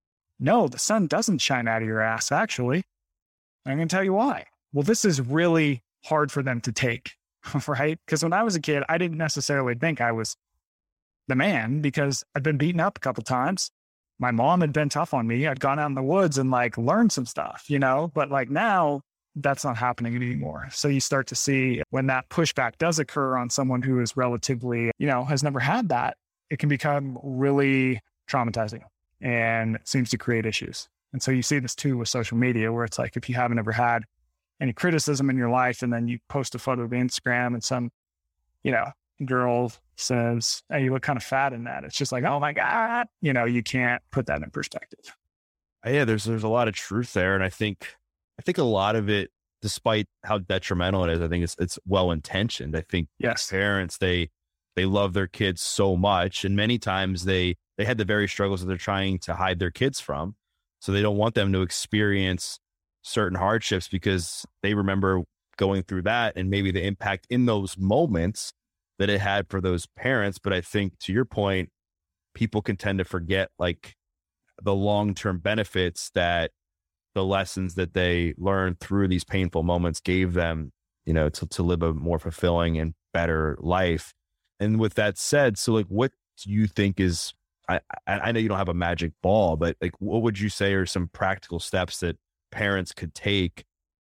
no, the sun doesn't shine out of your ass, actually. I'm going to tell you why. Well, this is really hard for them to take. Right? Because when I was a kid, I didn't necessarily think I was the man because I'd been beaten up a couple times. My mom had been tough on me. I'd gone out in the woods and like learned some stuff, you know, but like now that's not happening anymore. So you start to see when that pushback does occur on someone who is relatively, you know, has never had that, it can become really traumatizing and seems to create issues. And so you see this too with social media where it's like, if you haven't ever had any criticism in your life, and then you post a photo of Instagram and some, you know, girl says, hey, you look kind of fat in that. It's just like, oh my God, you know, you can't put that in perspective. Yeah, there's there's a lot of truth there. And I think I think a lot of it, despite how detrimental it is, I think it's it's well intentioned. I think yes, parents, they they love their kids so much. And many times they they had the very struggles that they're trying to hide their kids from. So they don't want them to experience certain hardships because they remember going through that and maybe the impact in those moments that it had for those parents. But I think to your point, people can tend to forget like the long-term benefits that the lessons that they learned through these painful moments gave them, you know, to, to live a more fulfilling and better life. And with that said, so like, what do you think is, I, I know you don't have a magic ball, but like, what would you say are some practical steps that parents could take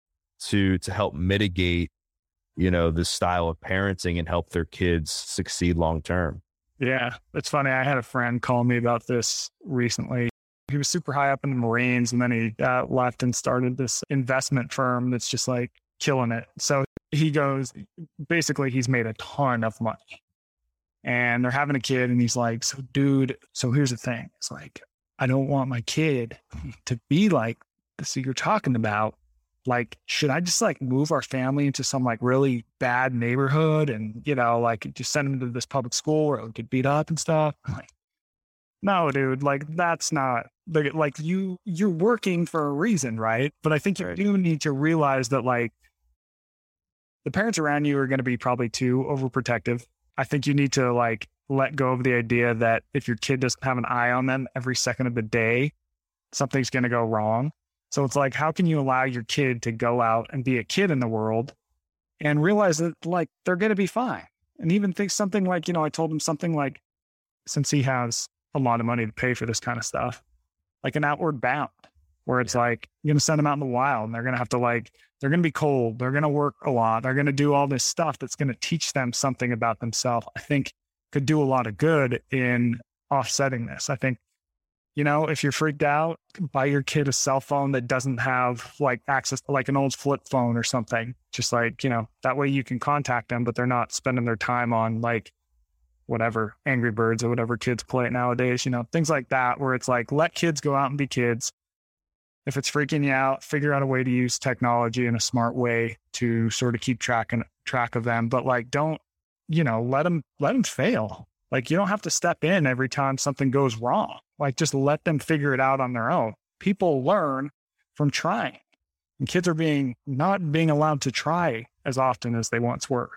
to to help mitigate, you know, this style of parenting and help their kids succeed long term? Yeah, it's funny. I had a friend call me about this recently. He was super high up in the Marines, and then he uh, left and started this investment firm that's just like killing it. So he goes, basically, he's made a ton of money, and they're having a kid, and he's like, so dude, so here's the thing. It's like, I don't want my kid to be like so you're talking about, like, should I just like move our family into some like really bad neighborhood and, you know, like just send them to this public school where it would get beat up and stuff? I'm like, no, dude, like that's not like you, you're working for a reason, right? But I think you do need to realize that like the parents around you are going to be probably too overprotective. I think you need to like let go of the idea that if your kid doesn't have an eye on them every second of the day, something's going to go wrong. So it's like, how can you allow your kid to go out and be a kid in the world and realize that like they're going to be fine? And even think something like, you know, I told him something like, since he has a lot of money to pay for this kind of stuff, like an Outward Bound, where it's yeah. like, you're going to send them out in the wild and they're going to have to like, they're going to be cold. They're going to work a lot. They're going to do all this stuff that's going to teach them something about themselves. I think could do a lot of good in offsetting this. I think, you know, if you're freaked out, buy your kid a cell phone that doesn't have like access to like an old flip phone or something. Just like, you know, that way you can contact them, but they're not spending their time on like whatever, Angry Birds or whatever kids play nowadays, you know, things like that, where it's like, let kids go out and be kids. If it's freaking you out, figure out a way to use technology in a smart way to sort of keep track and track of them. But like, don't, you know, let them, let them fail. Like you don't have to step in every time something goes wrong. Like just let them figure it out on their own. People learn from trying, and kids are being not being allowed to try as often as they once were.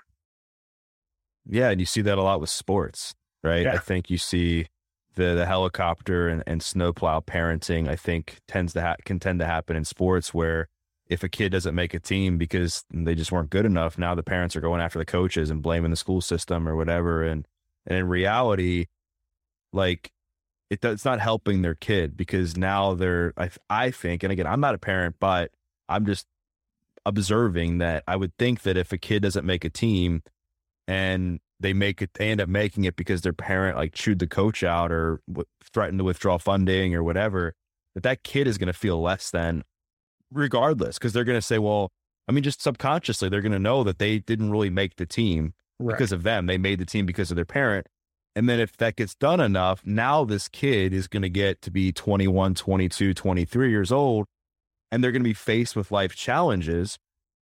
Yeah. And you see that a lot with sports, right? Yeah. I think you see the, the helicopter and, and snowplow parenting, I think tends to ha- can tend to happen in sports where if a kid doesn't make a team because they just weren't good enough, now the parents are going after the coaches and blaming the school system or whatever. And, and in reality, like it, it's not helping their kid, because now they're, I, I think, and again, I'm not a parent, but I'm just observing that I would think that if a kid doesn't make a team and they make it, they end up making it because their parent like chewed the coach out or w- threatened to withdraw funding or whatever, that that kid is going to feel less than regardless. Cause they're going to say, well, I mean, just subconsciously, they're going to know that they didn't really make the team right. because of them. They made the team because of their parent. And then if that gets done enough, now this kid is going to get to be twenty-one, twenty-two, twenty-three years old, and they're going to be faced with life challenges,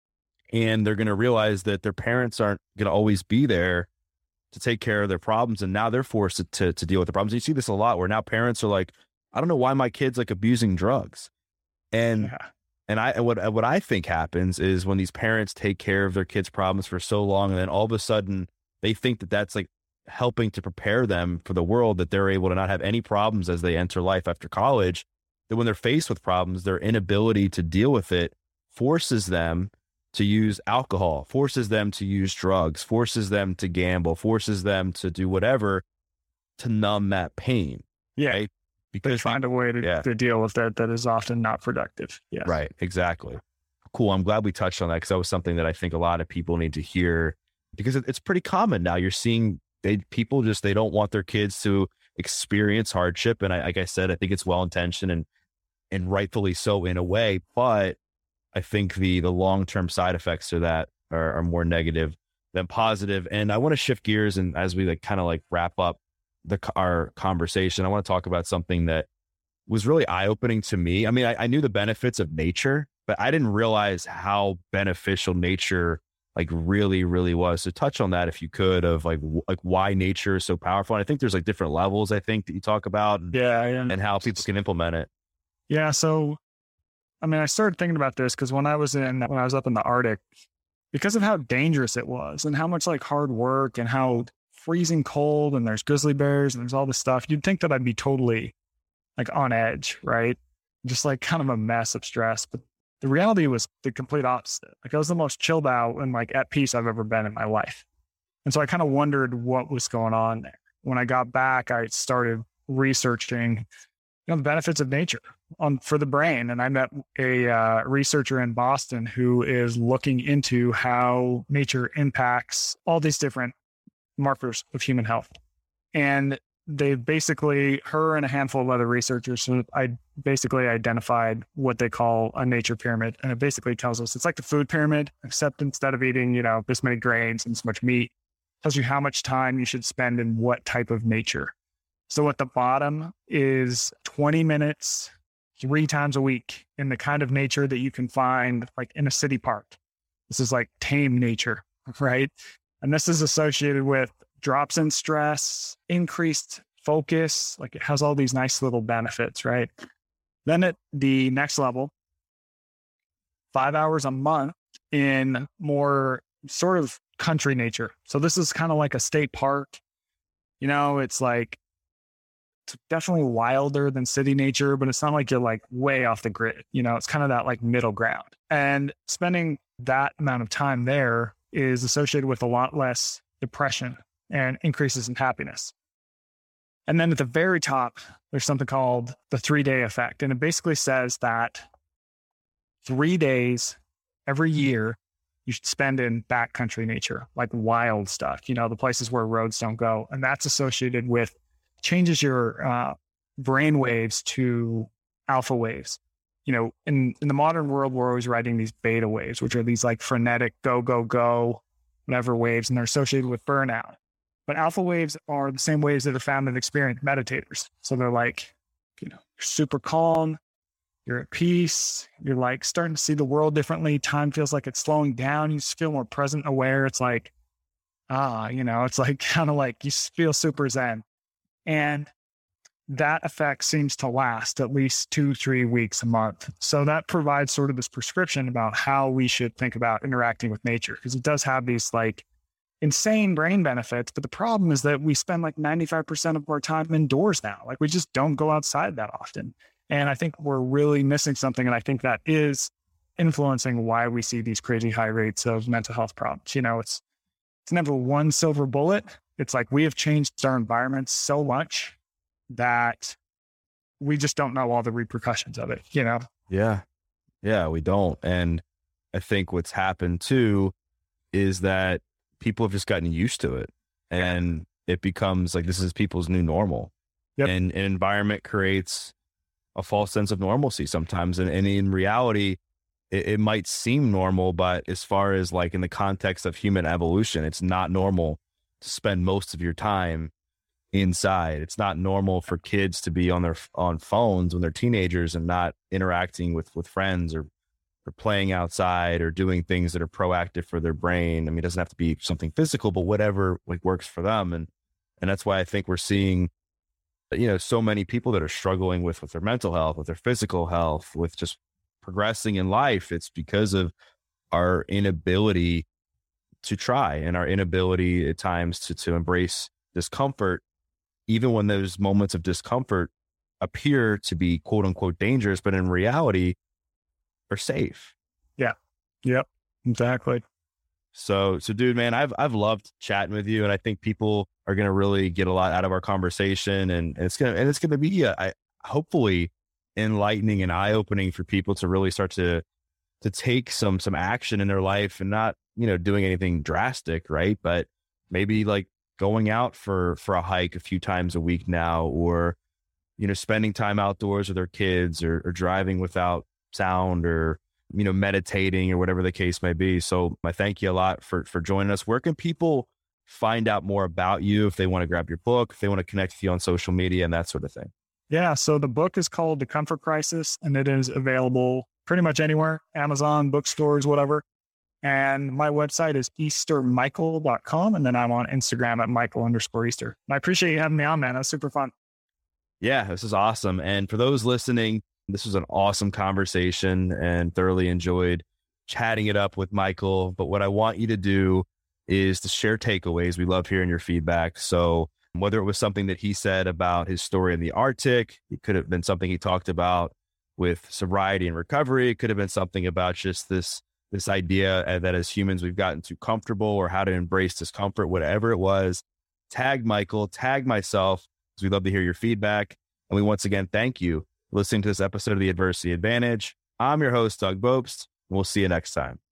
and they're going to realize that their parents aren't going to always be there to take care of their problems. And now they're forced to, to, to deal with the problems. You see this a lot where now parents are like, I don't know why my kid's like abusing drugs. And, yeah. and I, what, what I think happens is when these parents take care of their kids' problems for so long, and then all of a sudden they think that that's like helping to prepare them for the world, that they're able to not have any problems as they enter life after college, that when they're faced with problems, their inability to deal with it forces them to use alcohol, forces them to use drugs, forces them to gamble, forces them to do whatever to numb that pain. Yeah. Right? Because they find a way to, yeah. to deal with that that is often not productive. Yeah. Right. Exactly. Cool. I'm glad we touched on that, because that was something that I think a lot of people need to hear, because it, it's pretty common now. You're seeing they people just, they don't want their kids to experience hardship. And I, like I said, I think it's well-intentioned and, and rightfully so in a way, but I think the, the long-term side effects to that are, are more negative than positive. And I want to shift gears. And as we like kind of like wrap up the, our conversation, I want to talk about something that was really eye-opening to me. I mean, I, I knew the benefits of nature, but I didn't realize how beneficial nature like really, really was. So touch on that if you could, of like, w- like why nature is so powerful. And I think there's like different levels, I think, that you talk about, and, yeah, yeah. and how people can implement it. Yeah. So, I mean, I started thinking about this because when I was in, when I was up in the Arctic, because of how dangerous it was and how much like hard work and how freezing cold, and there's grizzly bears and there's all this stuff, you'd think that I'd be totally like on edge, right? Just like kind of a mess of stress. But the reality was the complete opposite. Like I was the most chilled out and like at peace I've ever been in my life. And so I kind of wondered what was going on there. When I got back, I started researching, you know, the benefits of nature on for the brain. And I met a uh, researcher in Boston who is looking into how nature impacts all these different markers of human health. And they basically, her and a handful of other researchers, so I basically identified what they call a nature pyramid. And it basically tells us it's like the food pyramid, except instead of eating, you know, this many grains and this much meat, it tells you how much time you should spend in what type of nature. So at the bottom is twenty minutes, three times a week in the kind of nature that you can find like in a city park. This is like tame nature, right? And this is associated with drops in stress, increased focus, like it has all these nice little benefits, right? Then at the next level, five hours a month in more sort of country nature. So this is kind of like a state park. You know, it's like, it's definitely wilder than city nature, but it's not like you're like way off the grid. You know, it's kind of that like middle ground. And spending that amount of time there is associated with a lot less depression and increases in happiness. And then at the very top, there's something called the three-day effect. And it basically says that three days every year you should spend in backcountry nature, like wild stuff, you know, the places where roads don't go. And that's associated with changes your uh, brain waves to alpha waves. You know, in, in the modern world, we're always writing these beta waves, which are these like frenetic go, go, go, whatever waves, and they're associated with burnout. But alpha waves are the same waves that are found in experienced meditators. So they're like, you know, you're super calm, you're at peace, you're like starting to see the world differently. Time feels like it's slowing down. You just feel more present, aware. It's like, ah, you know, it's like kind of like you feel super zen. And that effect seems to last at least two, three weeks a month. So that provides sort of this prescription about how we should think about interacting with nature, because it does have these like insane brain benefits. But the problem is that we spend like ninety-five percent of our time indoors now. Like we just don't go outside that often. And I think we're really missing something. And I think that is influencing why we see these crazy high rates of mental health problems. You know, it's it's never one silver bullet. It's like we have changed our environment so much that we just don't know all the repercussions of it, you know? Yeah. Yeah, we don't. And I think what's happened too is that people have just gotten used to it, and it becomes like, this is people's new normal. Yep. And an environment creates a false sense of normalcy sometimes. And, and in reality, it, it might seem normal, but as far as like in the context of human evolution, it's not normal to spend most of your time inside. It's not normal for kids to be on their on phones when they're teenagers and not interacting with with friends or or playing outside or doing things that are proactive for their brain. I mean, it doesn't have to be something physical, but whatever like works for them. And and that's why I think we're seeing, you know, so many people that are struggling with with their mental health, with their physical health, with just progressing in life. It's because of our inability to try and our inability at times to to embrace discomfort, even when those moments of discomfort appear to be quote unquote dangerous, but in reality are safe. Yeah. Yep. Exactly. So, so dude, man, I've, I've loved chatting with you, and I think people are going to really get a lot out of our conversation, and, and it's going to, and it's going to be, a, I, hopefully enlightening and eye opening for people to really start to, to take some, some action in their life, and not, you know, doing anything drastic. Right. But maybe like going out for, for a hike a few times a week now, or, you know, spending time outdoors with their kids, or, or driving without sound, or, you know, meditating, or whatever the case may be. So I thank you a lot for, for joining us. Where can people find out more about you if they want to grab your book, if they want to connect with you on social media and that sort of thing? Yeah. So the book is called The Comfort Crisis, and it is available pretty much anywhere, Amazon, bookstores, whatever. And my website is easter michael dot com. And then I'm on Instagram at Michael underscore Easter. And I appreciate you having me on, man. That's super fun. Yeah, this is awesome. And for those listening, this was an awesome conversation, and thoroughly enjoyed chatting it up with Michael. But what I want you to do is to share takeaways. We love hearing your feedback. So whether it was something that he said about his story in the Arctic, it could have been something he talked about with sobriety and recovery. It could have been something about just this, this idea that as humans, we've gotten too comfortable, or how to embrace discomfort, whatever it was. Tag Michael, tag myself, because we'd love to hear your feedback. And we once again, thank you for listening to this episode of The Adversity Advantage. I'm your host, Doug Bopst, and we'll see you next time.